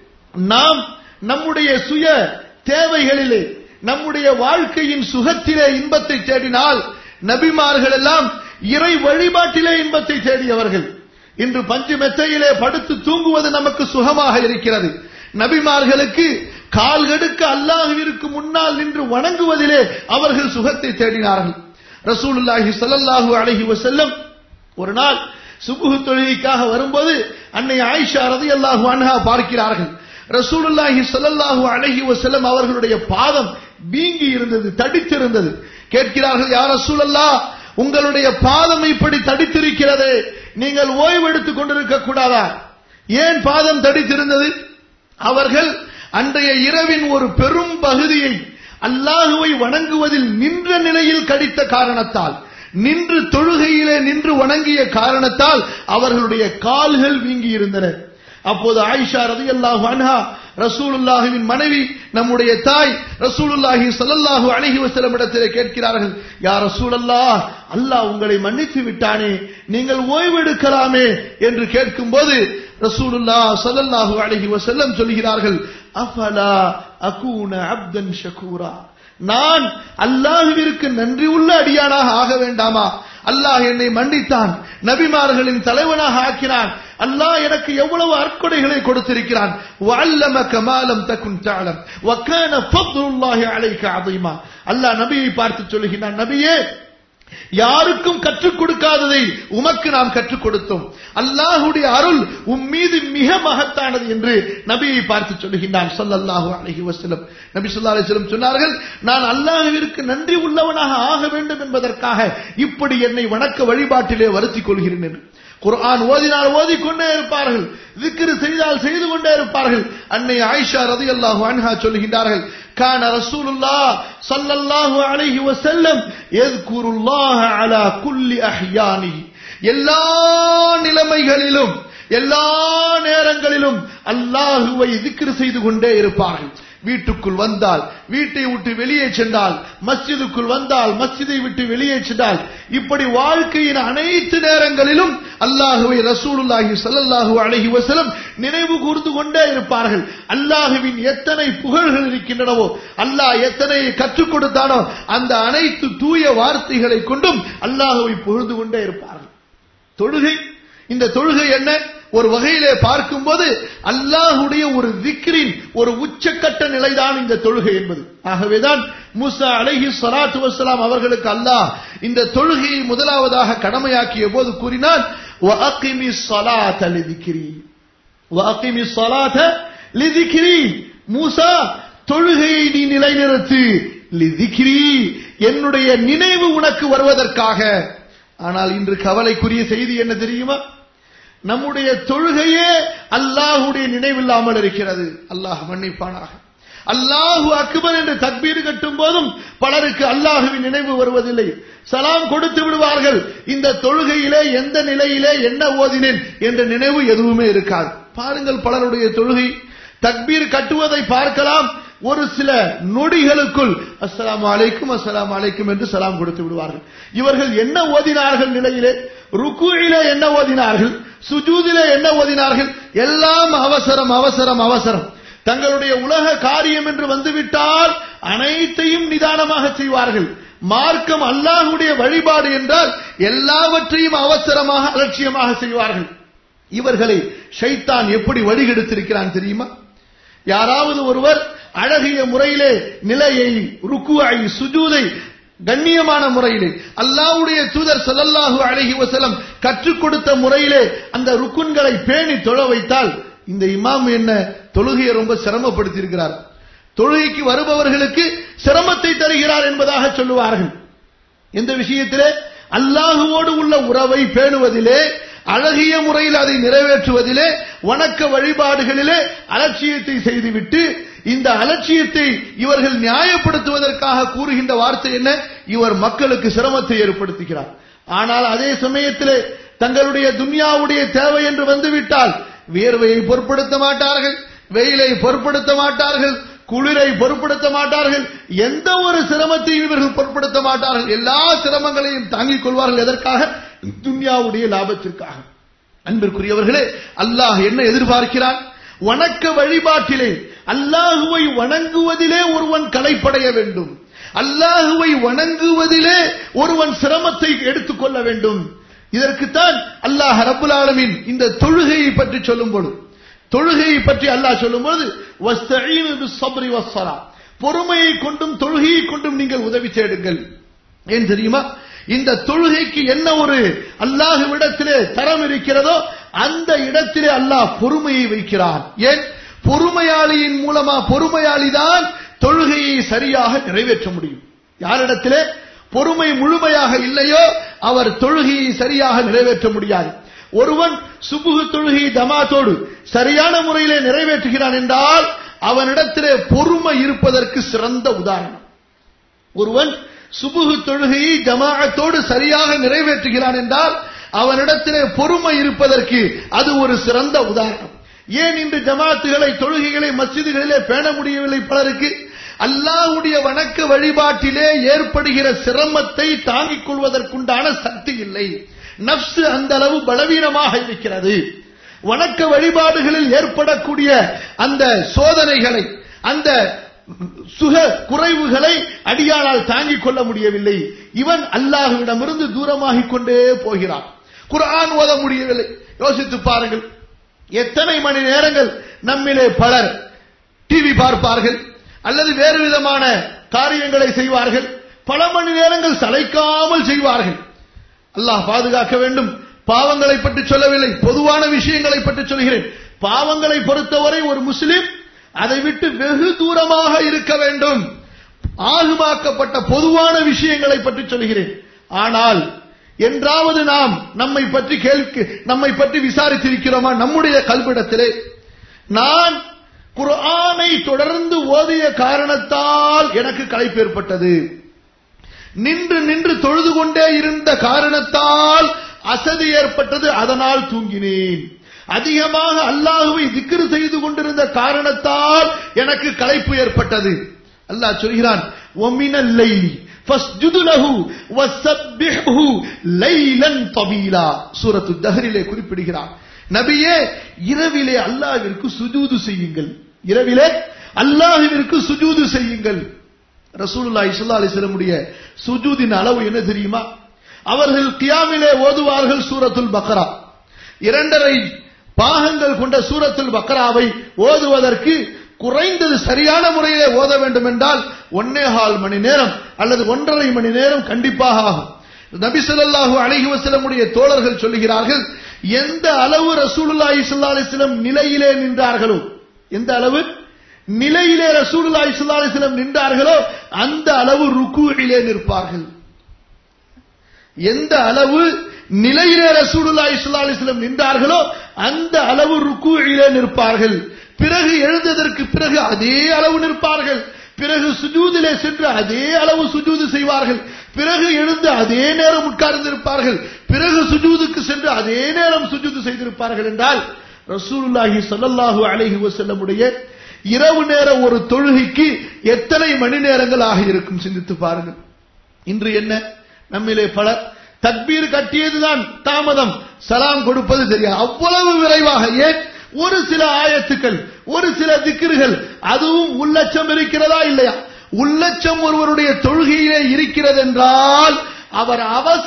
நாம் நம்முடைய சுய தேவைகளிலே, நம்முடைய வாழ்க்கையின் சுகத்திலே இன்பத்தை தேடினால், நபிமார்கள் எல்லாம் இறை வழிபாட்டிலே இன்பத்தை தேடியவர்கள். இன்று பஞ்சு மெத்தையிலே படுத்து தூங்குவது நமக்கு சுகமாக இருக்கிறது. நபிமார்களுக்கு கால்கடுக்க அல்லாஹ்விற்கு முன்னால் நின்று வணங்குவதிலே அவர்கள் சுகத்தை தேடினார்கள். ரசூலுல்லாஹி ஸல்லல்லாஹு அலைஹி வஸல்லம் ஒரு நாள் சுபுஹ் தொழுகைக்காக வரும்போது அன்னை ஆயிஷா ரலியல்லாஹு அன்ஹா பார்க்கிறார்கள். ரசூலுல்லாஹி ஸல்லல்லாஹு அலைஹி வஸல்லம் அவர்களுடைய பாதம் வீங்கி இருந்தது, தடித்திருந்தது. கேட்கிறார்கள், யா ரசூலல்லாஹ், உங்களுடைய பாதம் இப்படி தடித்திருக்கிறது, நீங்கள் ஓய்வெடுத்துக் கொண்டிருக்க கூடாதா? ஏன் பாதம் தடித்திருந்தது? அவர்கள் அன்றைய இரவின் ஒரு பெரும் பகுதியை அல்லாஹுவை வணங்குவதில் நின்ற நிலையில் கழித்த காரணத்தால், நின்று தொழுகையிலே நின்று வணங்கிய காரணத்தால் அவர்களுடைய கால்கள் வீங்கி இருந்தன. அப்போது ஆயிஷா ரலியல்லாஹு அன்ஹா, ரசூலுல்லாஹின் மனைவி, நம்முடைய தாய், ரசூலுல்லாஹி ஸல்லல்லாஹு அலைஹி வஸல்லம் இடத்திலே கேட்கிறார்கள், யா ரசூலல்லாஹ், அல்லாஹ் உங்களை மன்னித்து விட்டானே, நீங்கள் ஓய்வெடுக்கலாமே என்று கேட்கும்போது ரசூலுல்லாஹ் ஸல்லல்லாஹு அலைஹி வஸல்லம் சொல்கிறார்கள், அஃபலா அகூன அப்தன் ஷகூரா, நான் அல்லாஹ்விற்கு நன்றி உள்ள அடியானாக ஆக வேண்டாமா? அல்லாஹ் என்னை மன்னித்தான், நபிமார்களின் தலைவனாக ஆக்கினான், அல்லாஹ் எனக்கு எவ்வளவு அற்கொடைகளை கொடுத்திருக்கிறான். வஅல்லமக மா லம் தகுன் தஅலம் வகான ஃபத்லுல்லாஹி அலைக அதீமா. அல்லாஹ் நபியை பார்த்து சொல்கிறான், நபியே, யாருக்கும் கற்றுக் கொடுக்காததை உமக்கு நாம் கற்றுக் கொடுத்தோம். அல்லாஹ்வுடைய அருள் உம் மீது மிக மகத்தானது என்று நபியை பார்த்து சொல்கின்றான் ஸல்லல்லாஹு அலைஹி வஸல்லம். நபி ஸல்லல்லாஹு அலைஹி வஸல்லம் சொன்னார்கள், நான் அல்லாஹ்விற்கு நன்றி உள்ளவனாக ஆக வேண்டும் என்பதற்காக இப்படி என்னை வணக்க வழிபாட்டிலே வருத்திக் கொள்கிறேன் என்று. குர்ஆன் ஓதினால் ஓதிக்கொண்டே இருப்பார்கள், zikr செய்தால் செய்து கொண்டே இருப்பார்கள். அன்னை ஆயிஷா ரலியல்லாஹு அன்ஹா சொல்கின்றார்கள், கான ரசூலுல்லாஹ் ஸல்லல்லாஹு அலைஹி வஸல்லம் யذ்குருல்லாஹ அலா குல்லி அஹ்யானி, எல்லா நிலைமைகளிலும் எல்லா நேரங்களிலும் அல்லாஹ்வை zikr செய்து கொண்டே இருப்பார்கள். வீட்டுக்குள் வந்தால், வீட்டை விட்டு வெளியே சென்றால், மஸ்ஜிதுக்குள் வந்தால், மஸ்ஜிதை விட்டு வெளியே சென்றால், இப்படி வாழ்க்கையின் அனைத்து நேரங்களிலும் அல்லாஹ்வை ரசூலுல்லாஹி ஸல்லல்லாஹு அலைஹி வஸல்லம் நினைவு கூர்ந்து கொண்டே இருப்பார்கள். அல்லாஹ்வின் எத்தனை புகழ்கள் இருக்கின்றனவோ, அல்லாஹ் எத்தனை கற்றுக் கொடுத்தானோ அந்த அனைத்து தூய வார்த்தைகளை கொண்டும் அல்லாஹ்வை புகழ்ந்து கொண்டே இருப்பார்கள். தொழுகை, இந்த தொழுகை என்ன? ஒரு வகையிலே பார்க்கும்போது அல்லாஹ்வுடைய ஒரு zikrin ஒரு உச்சக்கட்ட நிலைதான் இந்த தொழுகை என்பது. ஆகவேதான் மூசா அலைஹி ஸலாத்து வஸ்ஸலாம் அவர்களுக்கு அல்லாஹ் இந்த தொழுகையை முதலாவதாக கடமையாக்கிய போது கூறினான், வஅகிமிஸ் ஸலாத லிذிக்ரி, வஅகிமிஸ் ஸலாத லிذிக்ரி, மூசா, தொழுகையை நீ நிலைநிறுத்து, லிذிக்ரி, என்னுடைய நினைவு உனக்கு வருவதற்காக. ஆனால் இன்று கவலைக்குரிய செய்தி என்ன தெரியுமா? நம்முடைய தொழுகையே அல்லாஹ்வுடைய நினைவில்லாமல் இருக்கிறது. அல்லாஹ் மன்னிப்பானாக. அல்லாஹு அக்பர் என்று தக்பீர் கட்டும் போதும் பலருக்கு அல்லாஹுவின் நினைவு வருவதில்லை. சலாம் கொடுத்து விடுவார்கள். இந்த தொழுகையிலே எந்த நிலையிலே என்ன ஓதினேன் என்ற நினைவு எதுவுமே இருக்காது. பாருங்கள், பலருடைய தொழுகை தக்பீர் கட்டுவதை பார்க்கலாம். ஒரு சில நொடிகளுக்குள் அஸ்ஸலாமு அலைக்கும் அஸ்ஸலாமு அலைக்கும் என்று சலாம் கொடுத்து விடுவார்கள். இவர்கள் என்ன ஓதினார்கள், நிலையிலே ருக்குயிலே என்ன ஓதினார்கள், சுஜூதிலே என்ன ஓதினார்கள், எல்லாம் அவசரம் அவசரம் அவசரம். தங்களுடைய உலக காரியம் என்று வந்துவிட்டால் அனைத்தையும் நிதானமாக செய்வார்கள். மார்க்கம் அல்லாஹ்வுடைய வழிபாடு என்றால் எல்லாவற்றையும் அவசரமாக அலட்சியமாக செய்வார்கள். இவர்களை ஷைத்தான் எப்படி வழிகெடுத்திருக்கிறான் தெரியுமா? யாராவது ஒருவர் அழகிய முறையிலே நிலையை, ருக்குஐ, சுஜூதை கண்ணியமான முறையிலே அல்லாஹ்வுடைய தூதர் ஸல்லல்லாஹு அலைஹி வஸல்லம் கற்றுக் கொடுத்த முறையிலே அந்த ருக்குன்களை பேணி தொழ வைத்தால், இந்த இமாம் என்ன தொழுகையை ரொம்ப சிரமப்படுத்தி இருக்கிறார், தொழுகைக்கு வருபவர்களுக்கு சிரமத்தை தருகிறார் என்பதாக சொல்லுவார்கள். எந்த விஷயத்திலே? அல்லாஹுவோடு உள்ள உறவை பேணுவதிலே, அழகிய முறையில் அதை நிறைவேற்றுவதிலே, வணக்க வழிபாடுகளிலே அலட்சியத்தை செய்துவிட்டு, இந்த அலட்சியத்தை இவர்கள் நியாயப்படுத்துவதற்காக கூறுகின்ற வார்த்தை என்ன? இவர் மக்களுக்கு சிரமத்தை ஏற்படுத்துகிறார். ஆனால் அதே சமயத்திலே தங்களுடைய துன்யாவுடைய தேவை என்று வந்துவிட்டால் வியர்வையை பொருட்படுத்த மாட்டார்கள், வெயிலை பொருட்படுத்த மாட்டார்கள், குளிரை பொருட்படுத்த மாட்டார்கள், எந்த ஒரு சிரமத்தையும் இவர்கள் பொருட்படுத்த மாட்டார்கள். எல்லா சிரமங்களையும் தாங்கிக் கொள்வார்கள். எதற்காக? துன்யாவுடைய லாபத்திற்காக. அன்பிற்குரியவர்களே, அல்லாஹ் என்ன எதிர்பார்க்கிறான்? வணக்க வழிபாட்டிலே, அல்லாஹுவை வணங்குவதிலே ஒருவன் களைப்படைய வேண்டும். அல்லாஹுவை வணங்குவதிலே ஒருவன் சிரமத்தை எடுத்துக்கொள்ள வேண்டும். இதற்குத்தான் அல்லாஹ் ரப்புல் ஆலமீன் இந்த தொழுகையை பற்றி சொல்லும் பொழுது, தொழுகையை பற்றி அல்லாஹ் சொல்லும்போது வஸ்தஈனு பிஸ்ஸப்ரி வஸ்ஸலா, பொறுமையை கொண்டும் தொழுகையை கொண்டும் நீங்கள் உதவி தேடுங்கள். ஏன் தெரியுமா? இந்த தொழுகைக்கு என்ன ஒரு அல்லாஹ்விடத்திலே தரம் இருக்கிறதோ அந்த இடத்திலே அல்லாஹ் பொறுமையை வைக்கிறான். ஏன்? பொறுமையாளியின் மூலமா, பொறுமையாளிதான் தொழுகையை சரியாக நிறைவேற்ற முடியும். யாரிடத்திலே பொறுமை முழுமையாக இல்லையோ அவர் தொழுகையை சரியாக நிறைவேற்ற முடியாது. ஒருவன் சுபுஹ் தொழுகை ஜமாத்தோடு சரியான முறையிலே நிறைவேற்றுகிறான் என்றால் அவனிடத்திலே பொறுமை இருப்பதற்கு சிறந்த உதாரணம். ஒருவன் சுபுஹ் தொழுகையை ஜமாஅத்தோடு சரியாக நிறைவேற்றுகிறான் என்றால் அவனிடத்திலே பொறுமை இருப்பதற்கு அது ஒரு சிறந்த உதாரணம். ஏன் இன்று ஜமாத்துகளை, தொழுகைகளை மஸ்ஜிதுகளிலே பேண முடியவில்லை பலருக்கு? அல்லாஹ்வுடைய வணக்க வழிபாட்டிலே ஏற்படுகிற சிரமத்தை தாங்கிக் கொள்வதற்குண்டான சக்தி இல்லை. நஃப்ஸ் அந்த அளவு பலவீனமாக இருக்கிறது. வணக்க வழிபாடுகளில் ஏற்படக்கூடிய அந்த சோதனைகளை, அந்த சுக குறைவுகளை அடியானால் தாங்கிக் கொள்ள முடியவில்லை. இவன் அல்லாஹ்விடமிருந்து தூரமாகிக் கொண்டே போகிறான். குர்ஆன் ஓத முடியவில்லை. யோசித்து பாருங்கள், எத்தனை மணி நேரங்கள் நம்மிலே பலர் டிவி பார்ப்பார்கள் அல்லது வேறு விதமான காரியங்களை செய்வார்கள். பல மணி நேரங்கள் சளைக்காமல் செய்வார்கள். அல்லாஹ் பாதுகாக்க வேண்டும். பாவங்களை பற்றி சொல்லவில்லை, பொதுவான விஷயங்களை பற்றி சொல்கிறேன். பாவங்களை பொறுத்தவரை ஒரு முஸ்லிம் அதை விட்டு வெகு தூரமாக இருக்க வேண்டும். ஆகுமாக்கப்பட்ட பொதுவான விஷயங்களை பற்றி சொல்கிறேன். ஆனால் என்றாவது நாம் நம்மை பற்றி விசாரித்திருக்கிறோமா? நம்முடைய கல்விடத்திலே நான் குர்ஆனை தொடர்ந்து ஓதிய காரணத்தால் எனக்கு களைப்பு ஏற்பட்டது, நின்று நின்று தொழுது கொண்டே இருந்த காரணத்தால் அசதி ஏற்பட்டது, அதனால் தூங்கினேன், அதிகமாக அல்லாஹ்வை திக்ர் செய்து கொண்டிருந்த காரணத்தால் எனக்கு களைப்பு ஏற்பட்டது. அல்லாஹ் சொல்கிறான், வமினல் லைலி ஃபஸ்ஜுது லஹு வஸப்பிஹு லைலன் தவீலா. சூரத்து தஹ்ரிலே குறிப்பிடுகிறான், நபியே இரவிலே அல்லாஹ்விற்கு சுஜூது செய்யுங்கள், இரவிலே அல்லாஹ்விற்கு சுஜூது செய்யுங்கள். ரசூலுல்லாஹி ஸல்லல்லாஹு அலைஹி வஸல்லம் உடைய சுஜூதின் அளவு என்ன தெரியுமா? அவர்கள் கியாமிலே ஓதுவார்கள் சூரத்துல் பக்ரா. 2.5 பாகங்கள் கொண்ட சூரத்துல் பக்ராவை ஓதுவதற்கு குறைந்தது சரியான முறையிலே ஓத வேண்டும் என்றால் 1.25 மணி நேரம் அல்லது 1.5 மணி நேரம் கண்டிப்பாக ஆகும். நபி ஸல்லல்லாஹு அலைஹி வஸல்லம் உடைய தோழர்கள் சொல்லுகிறார்கள், எந்த அளவு ரசூலுல்லாஹி ஸல்லல்லாஹு அலைஹி வஸல்லம் நிலையிலே நின்றார்களோ, எந்த அளவு நிலையிலே ரசூலுல்லாஹி ஸல்லல்லாஹு அலைஹி வஸல்லம் நின்றார்களோ அந்த அளவு ருக்கூஇலே நிற்பார்கள். எந்த அளவு நிலையிலே ரசூலுல்லாஹி ஸல்லல்லாஹு அலைஹி வஸல்லம் நின்றார்களோ அந்த அளவு ருக்கூஇலே நிற்பார்கள். பிறகு எழுந்ததற்கு பிறகு அதே அளவு நிற்பார்கள், பிறகு சுஜூதிலே சென்று அதே அளவு சுஜூது செய்வார்கள், பிறகு எழுந்து அதே நேரம் உட்கார்ந்திருப்பார்கள், பிறகு சுஜூதுக்கு சென்று அதே நேரம் சுஜூது செய்திருப்பார்கள் என்றால் ரசூலுல்லாஹி ஸல்லல்லாஹு அலைஹி வஸல்லம் உடைய இரவு நேர ஒரு தொழுகைக்கு எத்தனை மணி நேரங்கள் ஆக இருக்கும் சிந்தித்து பாருங்கள். இன்று என்ன நம்மிலே பலர் தக்பீர் கட்டியதுதான் தாமதம், சலாம் கொடுப்பது தெரியாது, அவ்வளவு விரைவாக. ஏன்? ஒரு சில ஆயத்துக்கள், ஒரு சில திக்ர்கள், அதுவும் உள்ளச்சம் இருக்கிறதா இல்லையா? உள்ளச்சம் ஒருவருடைய தொழுகையிலே இருக்கிறது என்றால் அவர்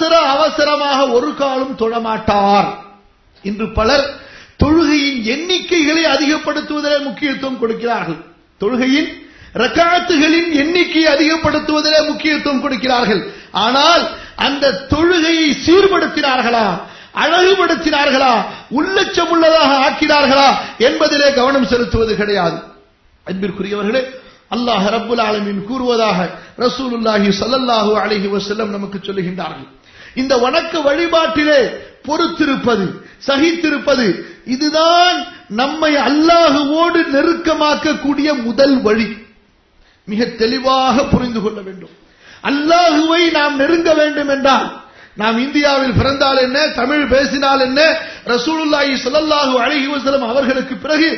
அவசரமாக ஒரு காலம் தொழமாட்டார். இன்று பலர் தொழுகையின் எண்ணிக்கைகளை அதிகப்படுத்துவதிலே முக்கியத்துவம் கொடுக்கிறார்கள், தொழுகையின் ரக்காத்துகளின் எண்ணிக்கையை அதிகப்படுத்துவதிலே முக்கியத்துவம் கொடுக்கிறார்கள். ஆனால் அந்த தொழுகையை சீர்படுத்தினார்களா, அழகுபடுத்தினார்களா, உள்ளச்சம் உள்ளதாக ஆக்கினார்களா என்பதிலே கவனம் செலுத்துவது கிடையாது. அன்பிற்குரியவர்களே, அல்லாஹ் ரப்புல் ஆலமீன் கூறுவதாக ரசூலுல்லாஹி ஸல்லல்லாஹு அலைஹி வஸல்லம் நமக்கு சொல்லுகின்றார்கள், இந்த வணக்க வழிபாட்டிலே பொறுத்திருப்பது, சகித்திருப்பது, இதுதான் நம்மை அல்லாஹுவோடு நெருக்கமாக்கக்கூடிய முதல் வழி. மிக தெளிவாக புரிந்து கொள்ள வேண்டும். அல்லாஹுவை நாம் நெருங்க வேண்டும் என்றால், நாம் இந்தியாவில் பிறந்தால் என்ன, தமிழ் பேசினால் என்ன, ரசூலுல்லாஹி ஸல்லல்லாஹு அலைஹி வஸல்லம் அவர்களுக்கு பிறகு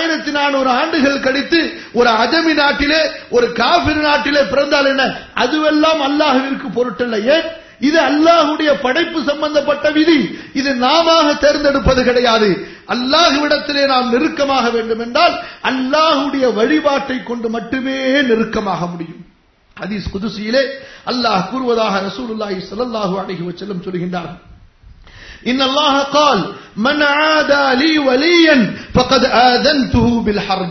1400 ஆண்டுகள் கழித்து ஒரு அஜமி நாட்டிலே, ஒரு காஃபிர் நாட்டிலே பிறந்தால் என்ன, அதுவெல்லாம் அல்லாஹ்விற்கு பொருட்டல்ல. ஏன்? இது அல்லாஹ்வுடைய படைப்பு சம்பந்தப்பட்ட விதி, இது நாம தேர்ந்தெடுப்பது கிடையாது. அல்லாஹ்விடத்திலே நாம் நெருக்கமாக வேண்டும் என்றால் அல்லாஹ்வுடைய வழிபாட்டை கொண்டு மட்டுமே நெருக்கமாக முடியும். ஹதீஸ் குதுசியிலே அல்லாஹ் கூறுவதாக ரசூலுல்லாஹி ஸல்லல்லாஹு அலைஹி வஸல்லம் சொல்கின்றார்கள், இன்னல்லாஹ قال من عادى لي وليا فقد آذنته بالحرب.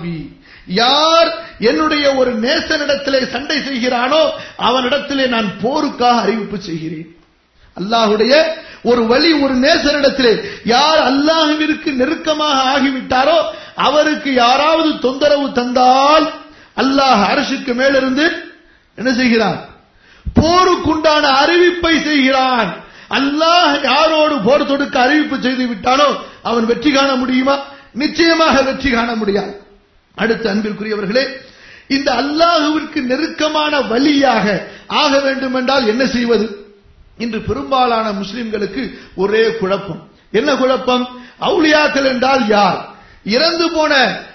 யார் என்னுடைய ஒரு நேசனிடத்திலே சண்டை செய்கிறானோ அவனிடத்திலே நான் போருக்காக அறிவிப்பு செய்கிறேன். அல்லாஹ்வுடைய ஒரு வலி, ஒரு நேசனிடத்திலே யார் அல்லாஹ்விற்கு நெருக்கமாக ஆகிவிட்டாரோ அவருக்கு யாராவது தொந்தரவு தந்தால் அல்லாஹ் அர்ஷுக்கு மேலிருந்து என்ன செய்கிறான்? போருக்குண்டான அறிவிப்பை செய்கிறான். அல்லாஹ் யாரோடு போர் தொடுக்க அறிவிப்பு செய்து விட்டானோ அவன் வெற்றி காண முடியுமா? நிச்சயமாக வெற்றி காண முடியாது. அடுத்த அன்பிற்குரியவர்களே, இந்த அல்லாஹ்விற்கு நெருக்கமான வழியாக ஆக வேண்டும் என்றால் என்ன செய்வது? இன்று பெரும்பாலான முஸ்லிம்களுக்கு ஒரே குழப்பம். என்ன குழப்பம்? அவுலியாக்கள் என்றால் யார்? இறந்து போன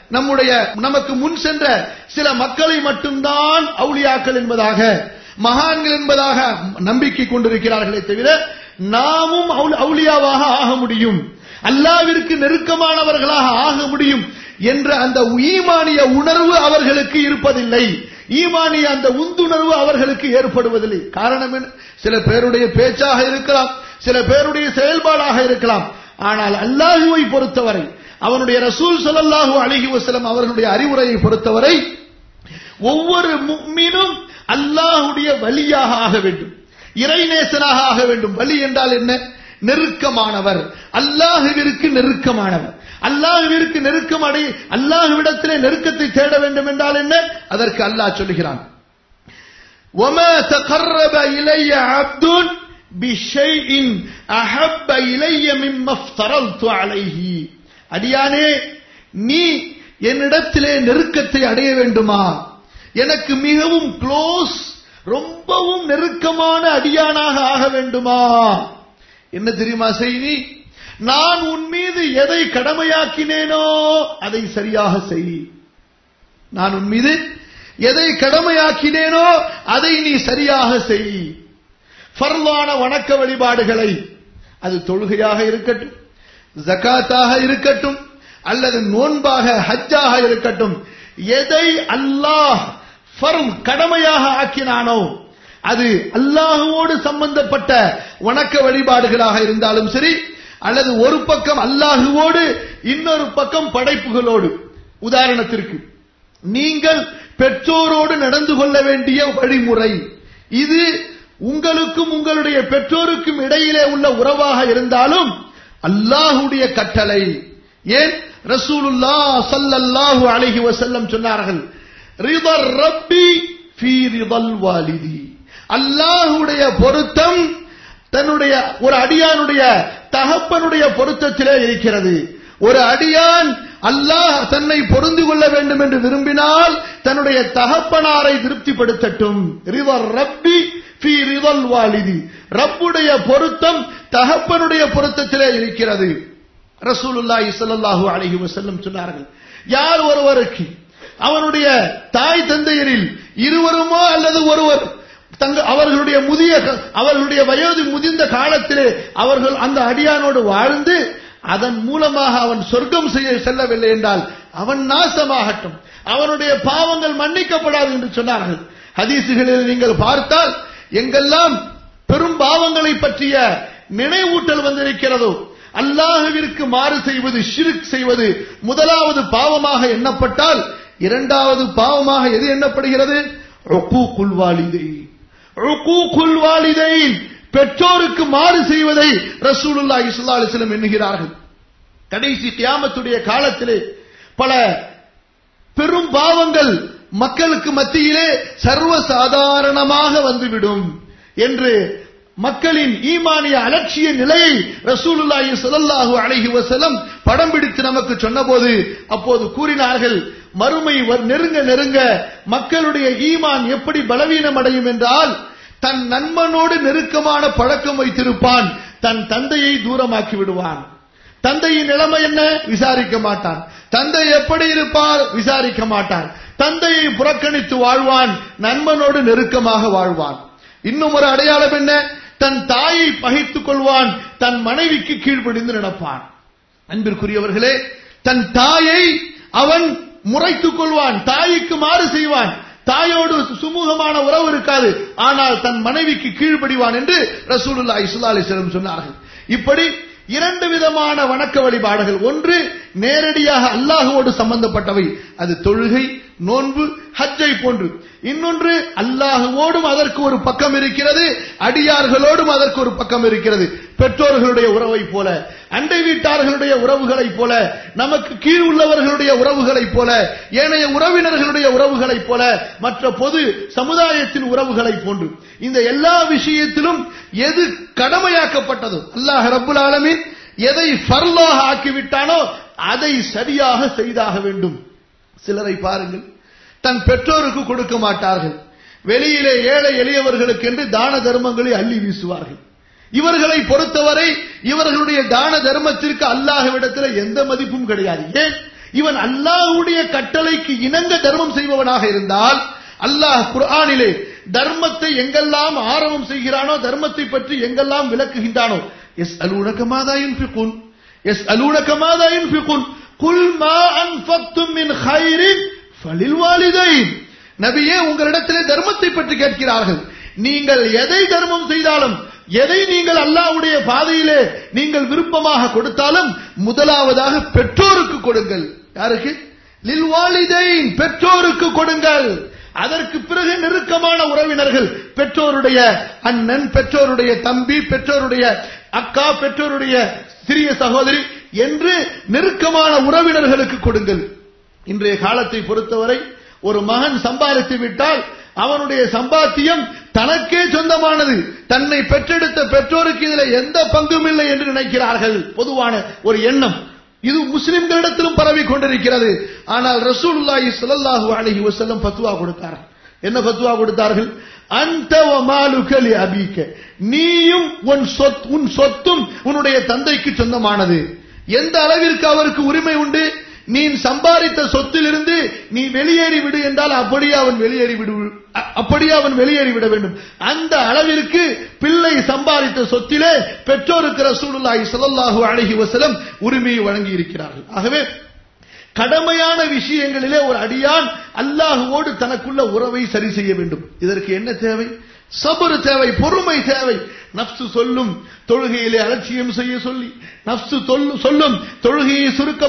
நமக்கு முன் சென்ற சில மக்களை மட்டும்தான் அவுலியாக்கள் என்பதாக, மகான்கள் என்பதாக நம்பிக்கை கொண்டிருக்கிறார்களே தவிர நாமும் அவுலியாவாக ஆக முடியும், அல்லாஹ்விற்கு நெருக்கமானவர்களாக ஆக முடியும் என்ற அந்த ஈமானிய உணர்வு அவர்களுக்கு இருப்பதில்லை. ஈமானிய அந்த உந்துணர்வு அவர்களுக்கு ஏற்படுவதில்லை. காரணம் என்ன? சில பேருடைய பேச்சாக இருக்கலாம், சில பேருடைய செயல்பாடாக இருக்கலாம். ஆனால் அல்லாஹ்வை பொறுத்தவரை, அவனுடைய ரசூல் ஸல்லல்லாஹு அலைஹி வஸல்லம் அவர்களுடைய அறிவுரையை பொறுத்தவரை ஒவ்வொரு முஃமினும் அல்லாஹ்வுடைய வலியாக ஆக வேண்டும், இறைநேசனாக ஆக வேண்டும். வலி என்றால் என்ன? நெருக்கமானவர், அல்லாஹ்விற்கு நெருக்கமானவர். அல்லாஹ்விற்கு நெருக்கம் அடைய, அல்லாஹ்விடத்திலே நெருக்கத்தை தேட வேண்டும் என்றால் என்ன? அதற்கு அல்லாஹ் சொல்கிறான், وَمَا تَقَرَّبَ إِلَيَّ عَبْدٌ بِشَيْءٍ أَحَبَّ إِلَيَّ مِمَّا افْتَرَضْتُ عَلَيْهِ. அடியானே, நீ என்னிடத்திலே நெருக்கத்தை அடைய வேண்டுமா? எனக்கு மிகவும் க்ளோஸ், ரொம்பவும் நெருக்கமான அடியானாக ஆக வேண்டுமா? என்ன தெரியுமா செய்தி? நான் உன் மீது எதை கடமையாக்கினேனோ அதை சரியாக செய். நான் உன் மீது எதை கடமையாக்கினேனோ அதை நீ சரியாக செய். ஃபர்லான வணக்க வழிபாடுகளை, அது தொழுகையாக இருக்கட்டும், ஜகாத்தாக இருக்கட்டும், அல்லது நோன்பாக, ஹஜ்ஜாக இருக்கட்டும், எதை அல்லாஹ் கடமையாக ஆக்கினானோ அது அல்லாஹுவோடு சம்பந்தப்பட்ட வணக்க வழிபாடுகளாக இருந்தாலும் சரி, அல்லது ஒரு பக்கம் அல்லாஹுவோடு இன்னொரு பக்கம் படைப்புகளோடு. உதாரணத்திற்கு, நீங்கள் பெற்றோரோடு நடந்து கொள்ள வேண்டிய வழிமுறை, இது உங்களுக்கும் உங்களுடைய பெற்றோருக்கும் இடையிலே உள்ள உறவாக இருந்தாலும் அல்லாஹ்வுடைய கட்டளை. ஏன்? ரசூலுல்லாஹ் ஸல்லல்லாஹு அலைஹி வஸல்லம் சொன்னார்கள், ரிதர் ரப்பி ஃபீ ரிதல் வாலிதி. அல்லாஹ்வுடைய பொருத்தம் தன்னுடைய ஒரு அடியானுடைய தகப்பனுடைய பொருத்தத்திலே இருக்கிறது. ஒரு அடியான் அல்லாஹ் தன்னை பொருந்து கொள்ள வேண்டும் என்று விரும்பினால் தன்னுடைய தகப்பனாரை திருப்திப்படுத்தட்டும். ரிதர் ரப்பி ஃபீ ரிதல் வாலிதி, ரப்புடைய பொருத்தம் தகப்பனுடைய பொருத்தத்திலே இருக்கிறது. ரசூலுல்லாஹி ஸல்லல்லாஹு அலைஹி வஸல்லம் சொன்னார்கள், யார் ஒருவருக்கு அவனுடைய தாய் தந்தையரில் இருவருமோ அல்லது ஒருவர் அவர்களுடைய வயது முதிர்ந்த காலத்திலே அவர்கள் அந்த அடியானோடு வாழ்ந்து அதன் மூலமாக அவன் சொர்க்கம் செல்லவில்லை என்றால் அவன் நாசமாகட்டும், அவனுடைய பாவங்கள் மன்னிக்கப்படாது என்று சொன்னார்கள். ஹதீசுகளில் நீங்கள் பார்த்தால் எங்கெல்லாம் பெரும் பாவங்களை பற்றிய நினைவூட்டல் வந்திருக்கிறதோ, அல்லாஹ்விற்கு மாறு செய்வது, ஷிர்க் செய்வது முதலாவது பாவமாக எண்ணப்பட்டால் இரண்டாவது பாவமாக எது எண்ணப்படுகிறது? உக்கூகுல் வாலிதைன். உக்கூகுல் வாலிதைன், பெற்றோருக்கு மாறு செய்வதை ரசூலுல்லாஹி ஸல்லல்லாஹு அலைஹி வஸல்லம் எண்ணுகிறார்கள். கடைசி கியாமத்துடைய காலத்திலே பல பெரும் பாவங்கள் மக்களுக்கு மத்தியிலே சர்வசாதாரணமாக வந்துவிடும் என்று மக்களின் ஈமானிய அலட்சிய நிலையை ரசூலுல்லாஹி ஸல்லல்லாஹு அலைஹி வஸல்லம் படம் பிடித்து நமக்கு சொன்னபோது அப்போது கூறினார்கள், மறுமை நெருங்க நெருங்க மக்களுடைய ஈமான் எப்படி பலவீனம் அடையும் என்றால், தன் நண்பனோடு நெருக்கமான பழக்கம் வைத்திருப்பான், தன் தந்தையை தூரமாக்கி விடுவான். தந்தையின் நிலைமை என்ன? விசாரிக்க மாட்டான். தந்தை எப்படி இருப்பார்? விசாரிக்க மாட்டான். தந்தையை புறக்கணித்து வாழ்வான், நண்பனோடு நெருக்கமாக வாழ்வான். இன்னும் ஒரு அடையாளம் என்ன? தன் தாயை பகைத்துக் கொள்வான், தன் மனைவிக்கு கீழ்ப்படிந்து நடப்பான். அன்பிற்குரியவர்களே, தன் தாயை அவன் முறைத்துக் கொள்வான், தாய்க்கு மாறு செய்வான், தாயோடு சுமூகமான உறவு இருக்காது, ஆனால் தன் மனைவிக்கு கீழ்ப்படிவான் என்று ரசூலுல்லாஹி ஸல்லல்லாஹு அலைஹி வஸல்லம் சொன்னார்கள். இப்படி இரண்டு விதமான வணக்க வழிபாடுகள், ஒன்று நேரடியாக அல்லாஹ்வோடு சம்பந்தப்பட்டவை, அது தொழுகை, நோன்பு, ஹஜ்ஜை போன்று. இன்னொன்று அல்லாஹ்வோடும் அதற்கு ஒரு பக்கம் இருக்கிறது, அடியார்களோடும் அதற்கு ஒரு பக்கம் இருக்கிறது. பெற்றோர்களுடைய உறவை போல, அண்டை வீட்டார்களுடைய உறவுகளை போல, நமக்கு கீழ் உள்ளவர்களுடைய உறவுகளை போல, ஏனைய உறவினர்களுடைய உறவுகளை போல, மற்ற பொது சமுதாயத்தின் உறவுகளை போன்று இந்த எல்லா விஷயத்திலும் எது கடமையாக்கப்பட்டதோ, அல்லாஹ் ரப்புல் ஆலமீன் எதை ஃபர்லாக ஆக்கிவிட்டானோ அதை சரியாக செய்தாக வேண்டும். சிலரை பாருங்கள், தன் பெற்றோருக்கு கொடுக்க மாட்டார்கள், வெளியிலே ஏழை எளியவர்களுக்கு என்று தான தர்மங்களை அள்ளி வீசுவார்கள். இவர்களை பொறுத்தவரை இவர்களுடைய தான தர்மத்திற்கு அல்லாஹ்விடத்தில் எந்த மதிப்பும் கிடையாது. ஏன்? இவன் அல்லாஹ்வுடைய கட்டளைக்கு இணங்க தர்மம் செய்பவனாக இருந்தால், அல்லாஹ் குர்ஆனிலே தர்மத்தை எங்கெல்லாம் ஆரம்பம் செய்கிறானோ, தர்மத்தை பற்றி எங்கெல்லாம் விளக்குகின்றானோ, யஸ்அலூனக மாதா யுன்ஃபிகூன் யஸ்அலூனக மாதா யுன்ஃபிகூன் குல் மா அன்ஃபக்தும் மின் கைரின் ஃபலில் வாலிதைன். நபியே, உங்களிடத்திலே தர்மத்தை பற்றி கேட்கிறார்கள். நீங்கள் எதை தர்மம் செய்தாலும், எதை நீங்கள் அல்லாஹ்வுடைய பாதையிலே நீங்கள் விருப்பமாக கொடுத்தாலும் முதலாவதாக பெற்றோருக்கு கொடுங்கள். யாருக்கு? லில் வாலிதைன், பெற்றோருக்கு கொடுங்கள். அதற்கு பிறகு நெருக்கமான உறவினர்கள், பெற்றோருடைய அண்ணன், பெற்றோருடைய தம்பி, பெற்றோருடைய அக்கா, பெற்றோருடைய சிறிய சகோதரி என்று நெருக்கமான உறவினர்களுக்கு கொடுங்கள். இன்றைய காலத்தை பொறுத்தவரை ஒரு மகன் சம்பாதித்து விட்டால் அவனுடைய சம்பாத்தியம் தனக்கே சொந்தமானது, தன்னை பெற்றெடுத்த பெற்றோருக்கு இதில் எந்த பங்கும் இல்லை என்று நினைக்கிறார்கள். பொதுவான ஒரு எண்ணம் இது முஸ்லிம்களிடத்திலும் பரவி கொண்டிருக்கிறது. ஆனால் ரசூலுல்லாஹி ஸல்லல்லாஹு அலைஹி வஸல்லம் ஃபத்வா கொடுத்தார்கள். என்ன ஃபத்வா கொடுத்தார்கள்? அன்த வ மாலுக லி அபீக, நீயும் உன் சொத்தும் உன்னுடைய தந்தைக்கு சொந்தமானது. எந்த அளவிற்கு அவருக்கு உரிமை உண்டு? நீ சம்பாதித்த சொத்திலிருந்து நீ வெளியேறி விடு என்றால் அப்படியே அவன் வெளியேறிவிட வேண்டும். அந்த அளவிற்கு பிள்ளை சம்பாதித்த சொத்திலே பெற்றோருக்கு ரசூலுல்லாஹி ஸல்லல்லாஹு அலைஹி வஸல்லம் உரிமையை வழங்கி இருக்கிறார்கள். ஆகவே கடமையான விஷயங்களிலே ஒரு அடியான் அல்லாஹ்வோடு தனக்குள்ள உறவை சரி செய்ய வேண்டும். இதற்கு என்ன தேவை? சபர் தேவை, பொறுமை தேவை. நப்சு சொல்லும் தொழுகையிலே அலட்சியம் செய்ய சொல்லி, நப்சு சொல்லும் தொழுகையை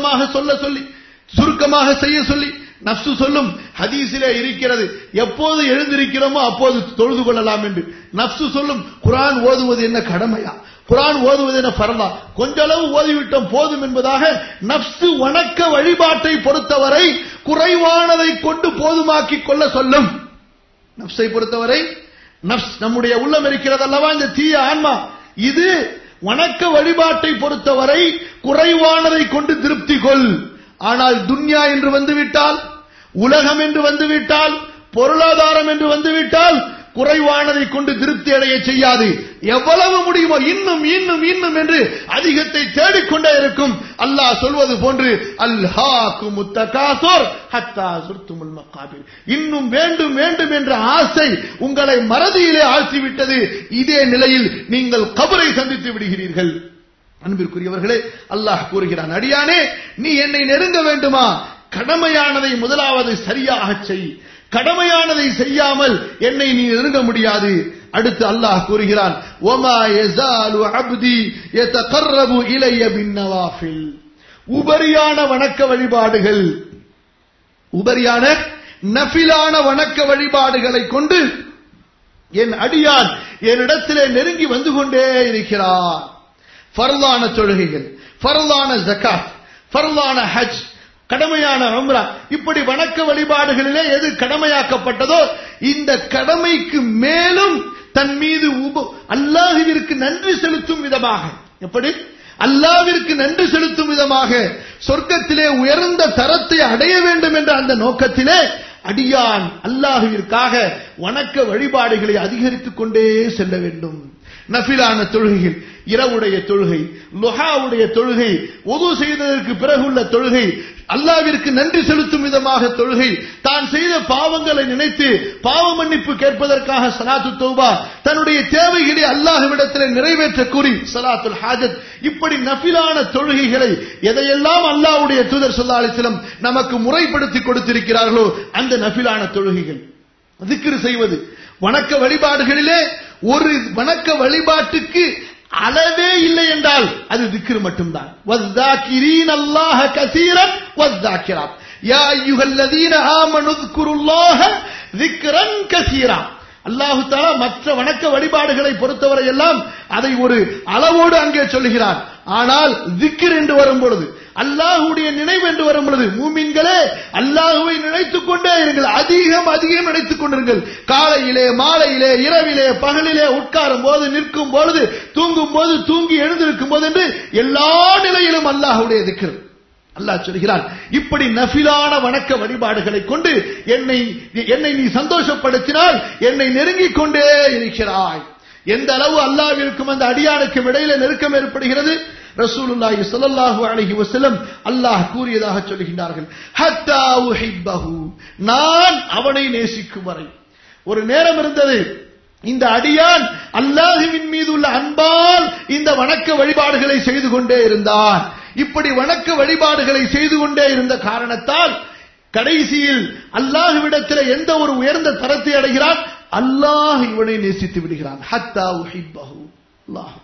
சுருக்கமாக செய்ய சொல்லி, நப்சு சொல்லும் ஹதீஸிலே இருக்கிறது எப்போது எழுந்திருக்கிறோமோ அப்போது தொழுது கொள்ளலாம் என்று. நப்சு சொல்லும் குர்ஆன் ஓதுவது என்ன கடமையா, குர்ஆன் ஓதுவது என்ன ஃபர்லா, கொஞ்ச அளவு ஓதிவிட்டோம் போதும் என்பதாக நப்சு வணக்க வழிபாட்டை பொறுத்தவரை குறைவானதை கொண்டு போதுமாக்கிக் கொள்ள சொல்லும். நப்சை பொறுத்தவரை நப்ஸ் நம்முடைய உள்ளம் இருக்கிறது அல்லவா, இந்த தீய ஆன்மா, இது வணக்க வழிபாட்டை பொறுத்தவரை குறைவானதை கொண்டு திருப்தி கொள், ஆனால் துன்யா என்று வந்துவிட்டால், உலகம் என்று வந்துவிட்டால், பொருளாதாரம் என்று வந்துவிட்டால் குறைவானதை கொண்டு திருப்தி அடைய செய்யாது. எவ்வளவு முடியுமோ இன்னும் இன்னும் இன்னும் என்று அதிகத்தை தேடிக்கொண்டே இருக்கும். அல்லாஹ் சொல்வது போன்று அல்ஹாக்குமுத் தகாசுர் ஹத்தா ஸுர்துமுல் மகாபிர், இன்னும் வேண்டும் வேண்டும் என்ற ஆசை உங்களை மறதியிலே ஆழ்த்திவிட்டது. இதே நிலையில் நீங்கள் கபரை சந்தித்து விடுகிறீர்கள். அன்பிற்குரியவர்களே, அல்லாஹ் கூறுகிறான், அடியானே நீ என்னை நெருங்க வேண்டுமா, கடமையானதை முதலாவது சரியாக செய். கடமையானதை செய்யாமல் என்னை நீ நெருங்க முடியாது. அடுத்து அல்லாஹ் கூறுகிறான், வமா யஸாலு அப்தி யதகர்ரபு இலைய பின்னவாஃபில், உபரியான வணக்க வழிபாடுகள், உபரியான நஃபிலான வணக்க வழிபாடுகளை கொண்டு என் அடியான் என்னிடத்திலே நெருங்கி வந்து கொண்டே இருக்கிறார். ஃபர்லான தொழுகைகள், ஃபர்லான ஜகாத், ஃபர்லான ஹஜ், கடமையான உம்ரா, இப்படி வணக்க வழிபாடுகளிலே எது கடமையாக்கப்பட்டதோ இந்த கடமைக்கு மேலும் தன் மீது அல்லாஹ்விற்கு நன்றி செலுத்தும் விதமாக, எப்படி அல்லாஹ்விற்கு நன்றி செலுத்தும் விதமாக சொர்க்கத்திலே உயர்ந்த தரத்தை அடைய வேண்டும் என்ற அந்த நோக்கத்திலே அடியான் அல்லாஹ்விற்காக வணக்க வழிபாடுகளை அதிகரித்துக் கொண்டே செல்ல வேண்டும். நஃபிலான தொழுகைகள், இரவுடைய தொழுகை, லுஹாவுடைய தொழுகை, வுது செய்ததற்கு பிறகுள்ள தொழுகை, அல்லாஹ்விற்கு நன்றி செலுத்தும் விதமாக தொழுகை, தான் செய்த பாவங்களை நினைத்து பாவ மன்னிப்பு கேட்பதற்காக ஸலாத்து தௌபா, தன்னுடைய தேவைகளை அல்லாஹ்விடத்தில் நிறைவேற்ற கூறி ஸலாத்துல் ஹாஜத், இப்படி நஃபிலான தொழுகைகளை எதையெல்லாம் அல்லாஹ்வுடைய தூதர் ஸல்லல்லாஹு அலைஹி வஸல்லம் நமக்கு முறைப்படுத்தி கொடுத்திருக்கிறார்களோ அந்த நஃபிலான தொழுகைகள், திக்ர் செய்வது, வணக்க வழிபாடுகளிலே ஒரு வணக்க வழிபாட்டுக்கு அளவே இல்லை என்றால் அது திக்ர் மட்டும்தான். வஸ்ஸாகிரீன அல்லாஹ கஸீரன் வஸ்ஸாகிராத், யா அய்யுஹல்லதீன ஆமனு ذ்குருல்லாஹ ذிக்ரன் கஸீரா. அல்லாஹ் தஆலா மற்ற வணக்க வழிபாடுகளை பொறுத்தவரை எல்லாம் அதை ஒரு அளவோடு அங்கே சொல்கிறார். ஆனால் திக்ர் என்று வரும் பொழுது, அல்லாஹ்வுடைய நினைவு என்று வரும் பொழுது, மூமின்களே அல்லாஹ்வை நினைத்துக் கொண்டே இருங்கள், அதிகம் அதிகம் நினைத்துக் கொண்டிருங்கள். காலையிலே, மாலையிலே, இரவிலே, பகலிலே, உட்காரும் போது, நிற்கும் பொழுது, தூங்கும் போது, தூங்கி எழுந்திருக்கும் போது என்று எல்லா நிலையிலும் அல்லாஹ்வுடைய திக்ர். அல்லாஹ் சொல்கிறான், இப்படி நஃபிலான வணக்க வழிபாடுகளை கொண்டு என்னை நீ சந்தோஷப்படுத்தினால் என்னை நெருங்கிக் கொண்டே இருக்கிறாய். எந்த அளவு அல்லாஹ்விற்கும் அந்த அடியானுக்கும் இடையில நெருக்கம் ஏற்படுகிறது. ரசூலுல்லாஹி ஸல்லல்லாஹு அலைஹி வஸல்லம் அல்லாஹ் கூறியதாக சொல்கின்றார்கள், ஹத்தா உஹிப்பஹு, நான் அவனை நேசிக்கும் வரை. ஒரு நேரம் இருந்தது, இந்த அடியான் அல்லாஹ்வின் மீது உள்ள அன்பால் இந்த வணக்க வழிபாடுகளை செய்து கொண்டே இருந்தான். இப்படி வணக்க வழிபாடுகளை செய்து கொண்டே இருந்த காரணத்தால் கடைசியில் அல்லாஹ்விடத்தில் எந்த ஒரு உயர்ந்த தரத்தை அடைகிறான், அல்லாஹ் இவனை நேசித்து விடுகிறான். ஹத்தா உஹிப்பஹு, அல்லாஹ்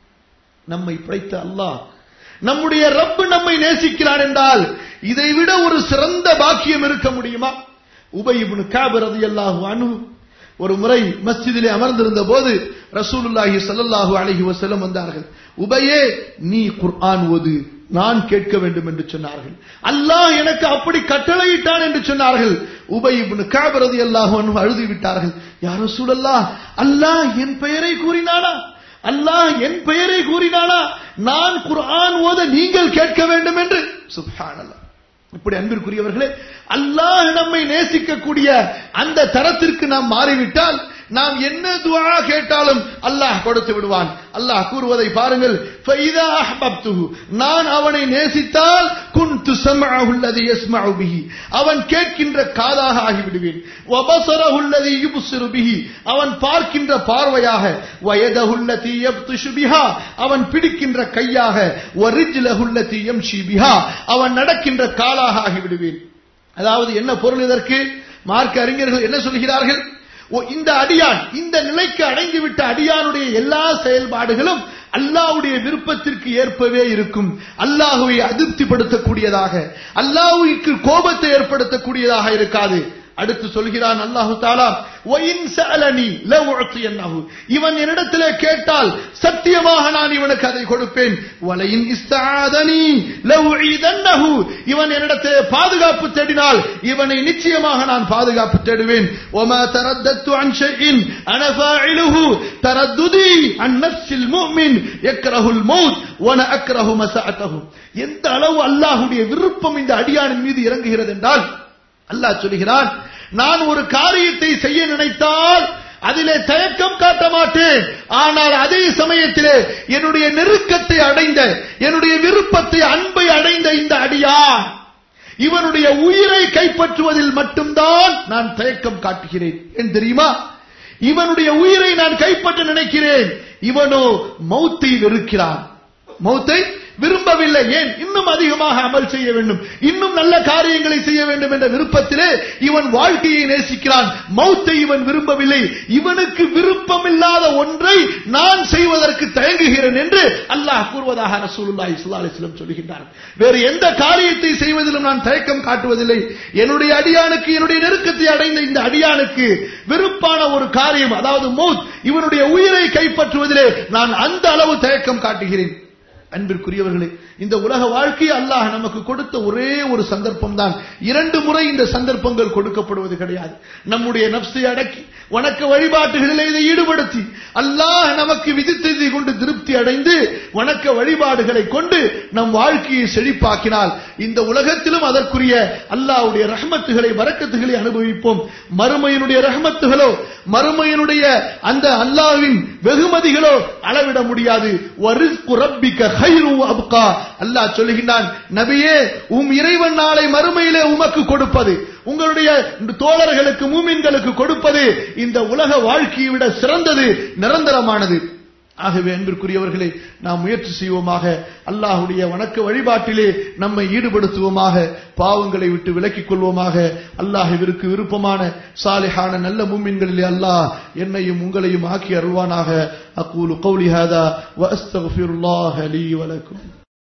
நம்மை படைத்த அல்லாஹ், நம்முடைய ரப் நம்மை நேசிக்கிறான் என்றால் இதைவிட ஒரு சிறந்த பாக்கியம் இருக்க முடியுமா? உபை இப்னு கஅப் ரலியல்லாஹு அன்ஹு ஒரு முறை மஸ்ஜிதிலே அமர்ந்திருந்த போது ரசூலுல்லாஹி ஸல்லல்லாஹு அலைஹி வஸல்லம் வந்தார்கள். உபையே, நீ குர்ஆன் ஓது, நான் கேட்க வேண்டும் என்று சொன்னார்கள். அல்லாஹ் எனக்கு அப்படி கட்டளையிட்டான் என்று சொன்னார்கள். உபை இப்னு கஅப் ரலியல்லாஹு அன்ஹு அழுது விட்டார்கள். யா ரசூலல்லாஹ், அல்லாஹ் என் பெயரை கூறினானா? அல்லாஹ் என் பெயரை கூறினானா? நான் குர்ஆன் ஓத நீங்கள் கேட்க வேண்டும் என்று. சுப்ஹானல்லாஹ். இப்படி அன்பிற்குரியவர்களே, அல்லாஹ் நம்மை நேசிக்கக்கூடிய அந்த தரத்திற்கு நாம் மாறிவிட்டால் நாம் என்ன துஆ கேட்டாலும் அல்லாஹ் கொடுத்து விடுவான். அல்லாஹ் கூறுவதை பாருங்கள், ஃபைதா அஹ்பப்துஹு, நான் அவனை நேசித்தால் குன்து ஸம்அஹு அல்லதி யஸ்மஉ பிஹி, அவன் கேட்கின்ற காதாக ஆகிவிடுவேன். வ பஸரஹு அல்லதி யுப்ஸிரு பிஹி, அவன் பார்க்கின்ற பார்வையாக. வ யதஹு அல்லதி யப்திஷு பிஹா, அவன் பிடிக்கின்ற கையாக. வ ரிஜ்லஹு அல்லதி யம்ஷி பிஹா, அவன் நடக்கின்ற காலாக ஆகிவிடுவேன். அதாவது என்ன பொருள் இதற்கு? மார்க்க அறிஞர்கள் என்ன சொல்கிறார்கள்? இந்த அடியான் இந்த நிலைக்கு அடைந்துவிட்ட அடியானுடைய எல்லா செயல்பாடுகளும் அல்லாஹ்வுடைய விருப்பத்திற்கு ஏற்பவே இருக்கும். அல்லாஹ்வை அதிருப்திப்படுத்தக்கூடியதாக, அல்லாஹ்வுக்கு கோபத்தை ஏற்படுத்தக்கூடியதாக இருக்காது. அடுத்து சொல்கிறான் அல்லாஹு தஆலா, வஇன் சஅலனி லஉஅதியன்னஹு, இவன் என்னிடத்திலே கேட்டால் சத்தியமாக நான் இவனுக்கு அதை கொடுப்பேன். வலையின் இஸ்தஆதனி லஉஈதன்னஹு, இவன் என்னிடத்திலே பாதுகாப்பு தேடினால் இவனை நிச்சயமாக நான் பாதுகாப்பு தேடுவேன். வமா தரத்தத்து அன் ஷைஇன் அன ஃபாயிலுஹு தரத்துதி அன் நஃப்ஸில் முஃமின் யக்ரஹுல் மௌத் வ அன அக்ரஹு மஸஅதஹு. எந்த அளவு அல்லாஹ்வுடைய விருப்பம் இந்த அடியானின் மீது இறங்குகிறது என்றால், அல்லாஹ் சொல்கிறான், நான் ஒரு காரியத்தை செய்ய நினைத்தால் அதிலே தயக்கம் காட்ட மாட்டேன். ஆனால் அதே சமயத்திலே என்னுடைய நெருக்கத்தை அடைந்த, என்னுடைய விருப்பத்தை, அன்பை அடைந்த இந்த அடியான் இவனுடைய உயிரை கைப்பற்றுவதில் மட்டும்தான் நான் தயக்கம் காட்டுகிறேன். ஏன் தெரியுமா? இவனுடைய உயிரை நான் கைப்பற்ற நினைக்கிறேன், இவனோ மௌத்தை வெறுக்கிறான், மௌத்தை விரும்பவில்லை. ஏன்? இன்னும் அதிகமாக அமல் செய்ய வேண்டும், இன்னும் நல்ல காரியங்களை செய்ய வேண்டும் என்ற விருப்பத்திலே இவன் வாழ்க்கையை நேசிக்கிறான், மௌத்தை இவன் விரும்பவில்லை. இவனுக்கு விருப்பமில்லாத ஒன்றை நான் செய்வதற்கு தயங்குகிறேன் என்று அல்லாஹ் கூறுவதாக ரசூலுல்லாஹி ஸல்லல்லாஹு அலைஹி வஸல்லம் சொல்கின்றார். வேறு எந்த காரியத்தை செய்வதிலும் நான் தயக்கம் காட்டுவதில்லை. என்னுடைய அடியானுக்கு, என்னுடைய நெருக்கத்தை அடைந்த இந்த அடியானுக்கு விருப்பான ஒரு காரியம், அதாவது மௌத், இவனுடைய உயிரை கைப்பற்றுவதிலே நான் அந்த அளவு தயக்கம் காட்டுகிறேன். அன்பிற்குரியவர்களே, இந்த உலக வாழ்க்கை அல்லாஹ் நமக்கு கொடுத்த ஒரே ஒரு சந்தர்ப்பம் தான். 2 முறை இந்த சந்தர்ப்பங்கள் கொடுக்கப்படுவது கிடையாது. நம்முடைய நப்சை அடக்கி வணக்க வழிபாட்டுகளிலே இதை ஈடுபடுத்தி அல்லாஹ் நமக்கு விதித்ததை கொண்டு திருப்தி அடைந்து வணக்க வழிபாடுகளை கொண்டு நம் வாழ்க்கையை செழிப்பாக்கினால் இந்த உலகத்திலும் அதற்குரிய அல்லாஹ்வுடைய ரஹ்மத்துகளை, பரக்கத்துகளை அனுபவிப்போம். மறுமையினுடைய ரஹ்மத்துகளோ, மறுமையினுடைய அந்த அல்லாஹ்வின் வெகுமதிகளோ அளவிட முடியாது. வரிஸ்கு ரப்பிக கைரு அப்கா, அல்லாஹ் சொல்லுகின்றான், நபியே, இறைவன் நாளை மறுமையிலே உமக்கு கொடுப்பது, உங்களுடைய தோழர்களுக்கு, மூமின்களுக்கு கொடுப்பது இந்த உலக வாழ்க்கையை விட சிறந்தது, நிரந்தரமானது. ஆகவே அன்பிற்குரியவர்களே, நாம் முயற்சி செய்வோமாக, அல்லாஹ்வுடைய வணக்க வழிபாட்டிலே நம்மை ஈடுபடுத்துவோமாக, பாவங்களை விட்டு விலக்கிக் கொள்வோமாக. அல்லாஹ்விற்கு விருப்பமான சாலிஹான நல்ல மூமின்களிலே அல்லாஹ் என்னையும் உங்களையும் ஆக்கி அருள்வானாக. அகூலு கௌலி ஹாதா வ அஸ்தக்ஃபிருல்லாஹ லீ வ லக்கும்.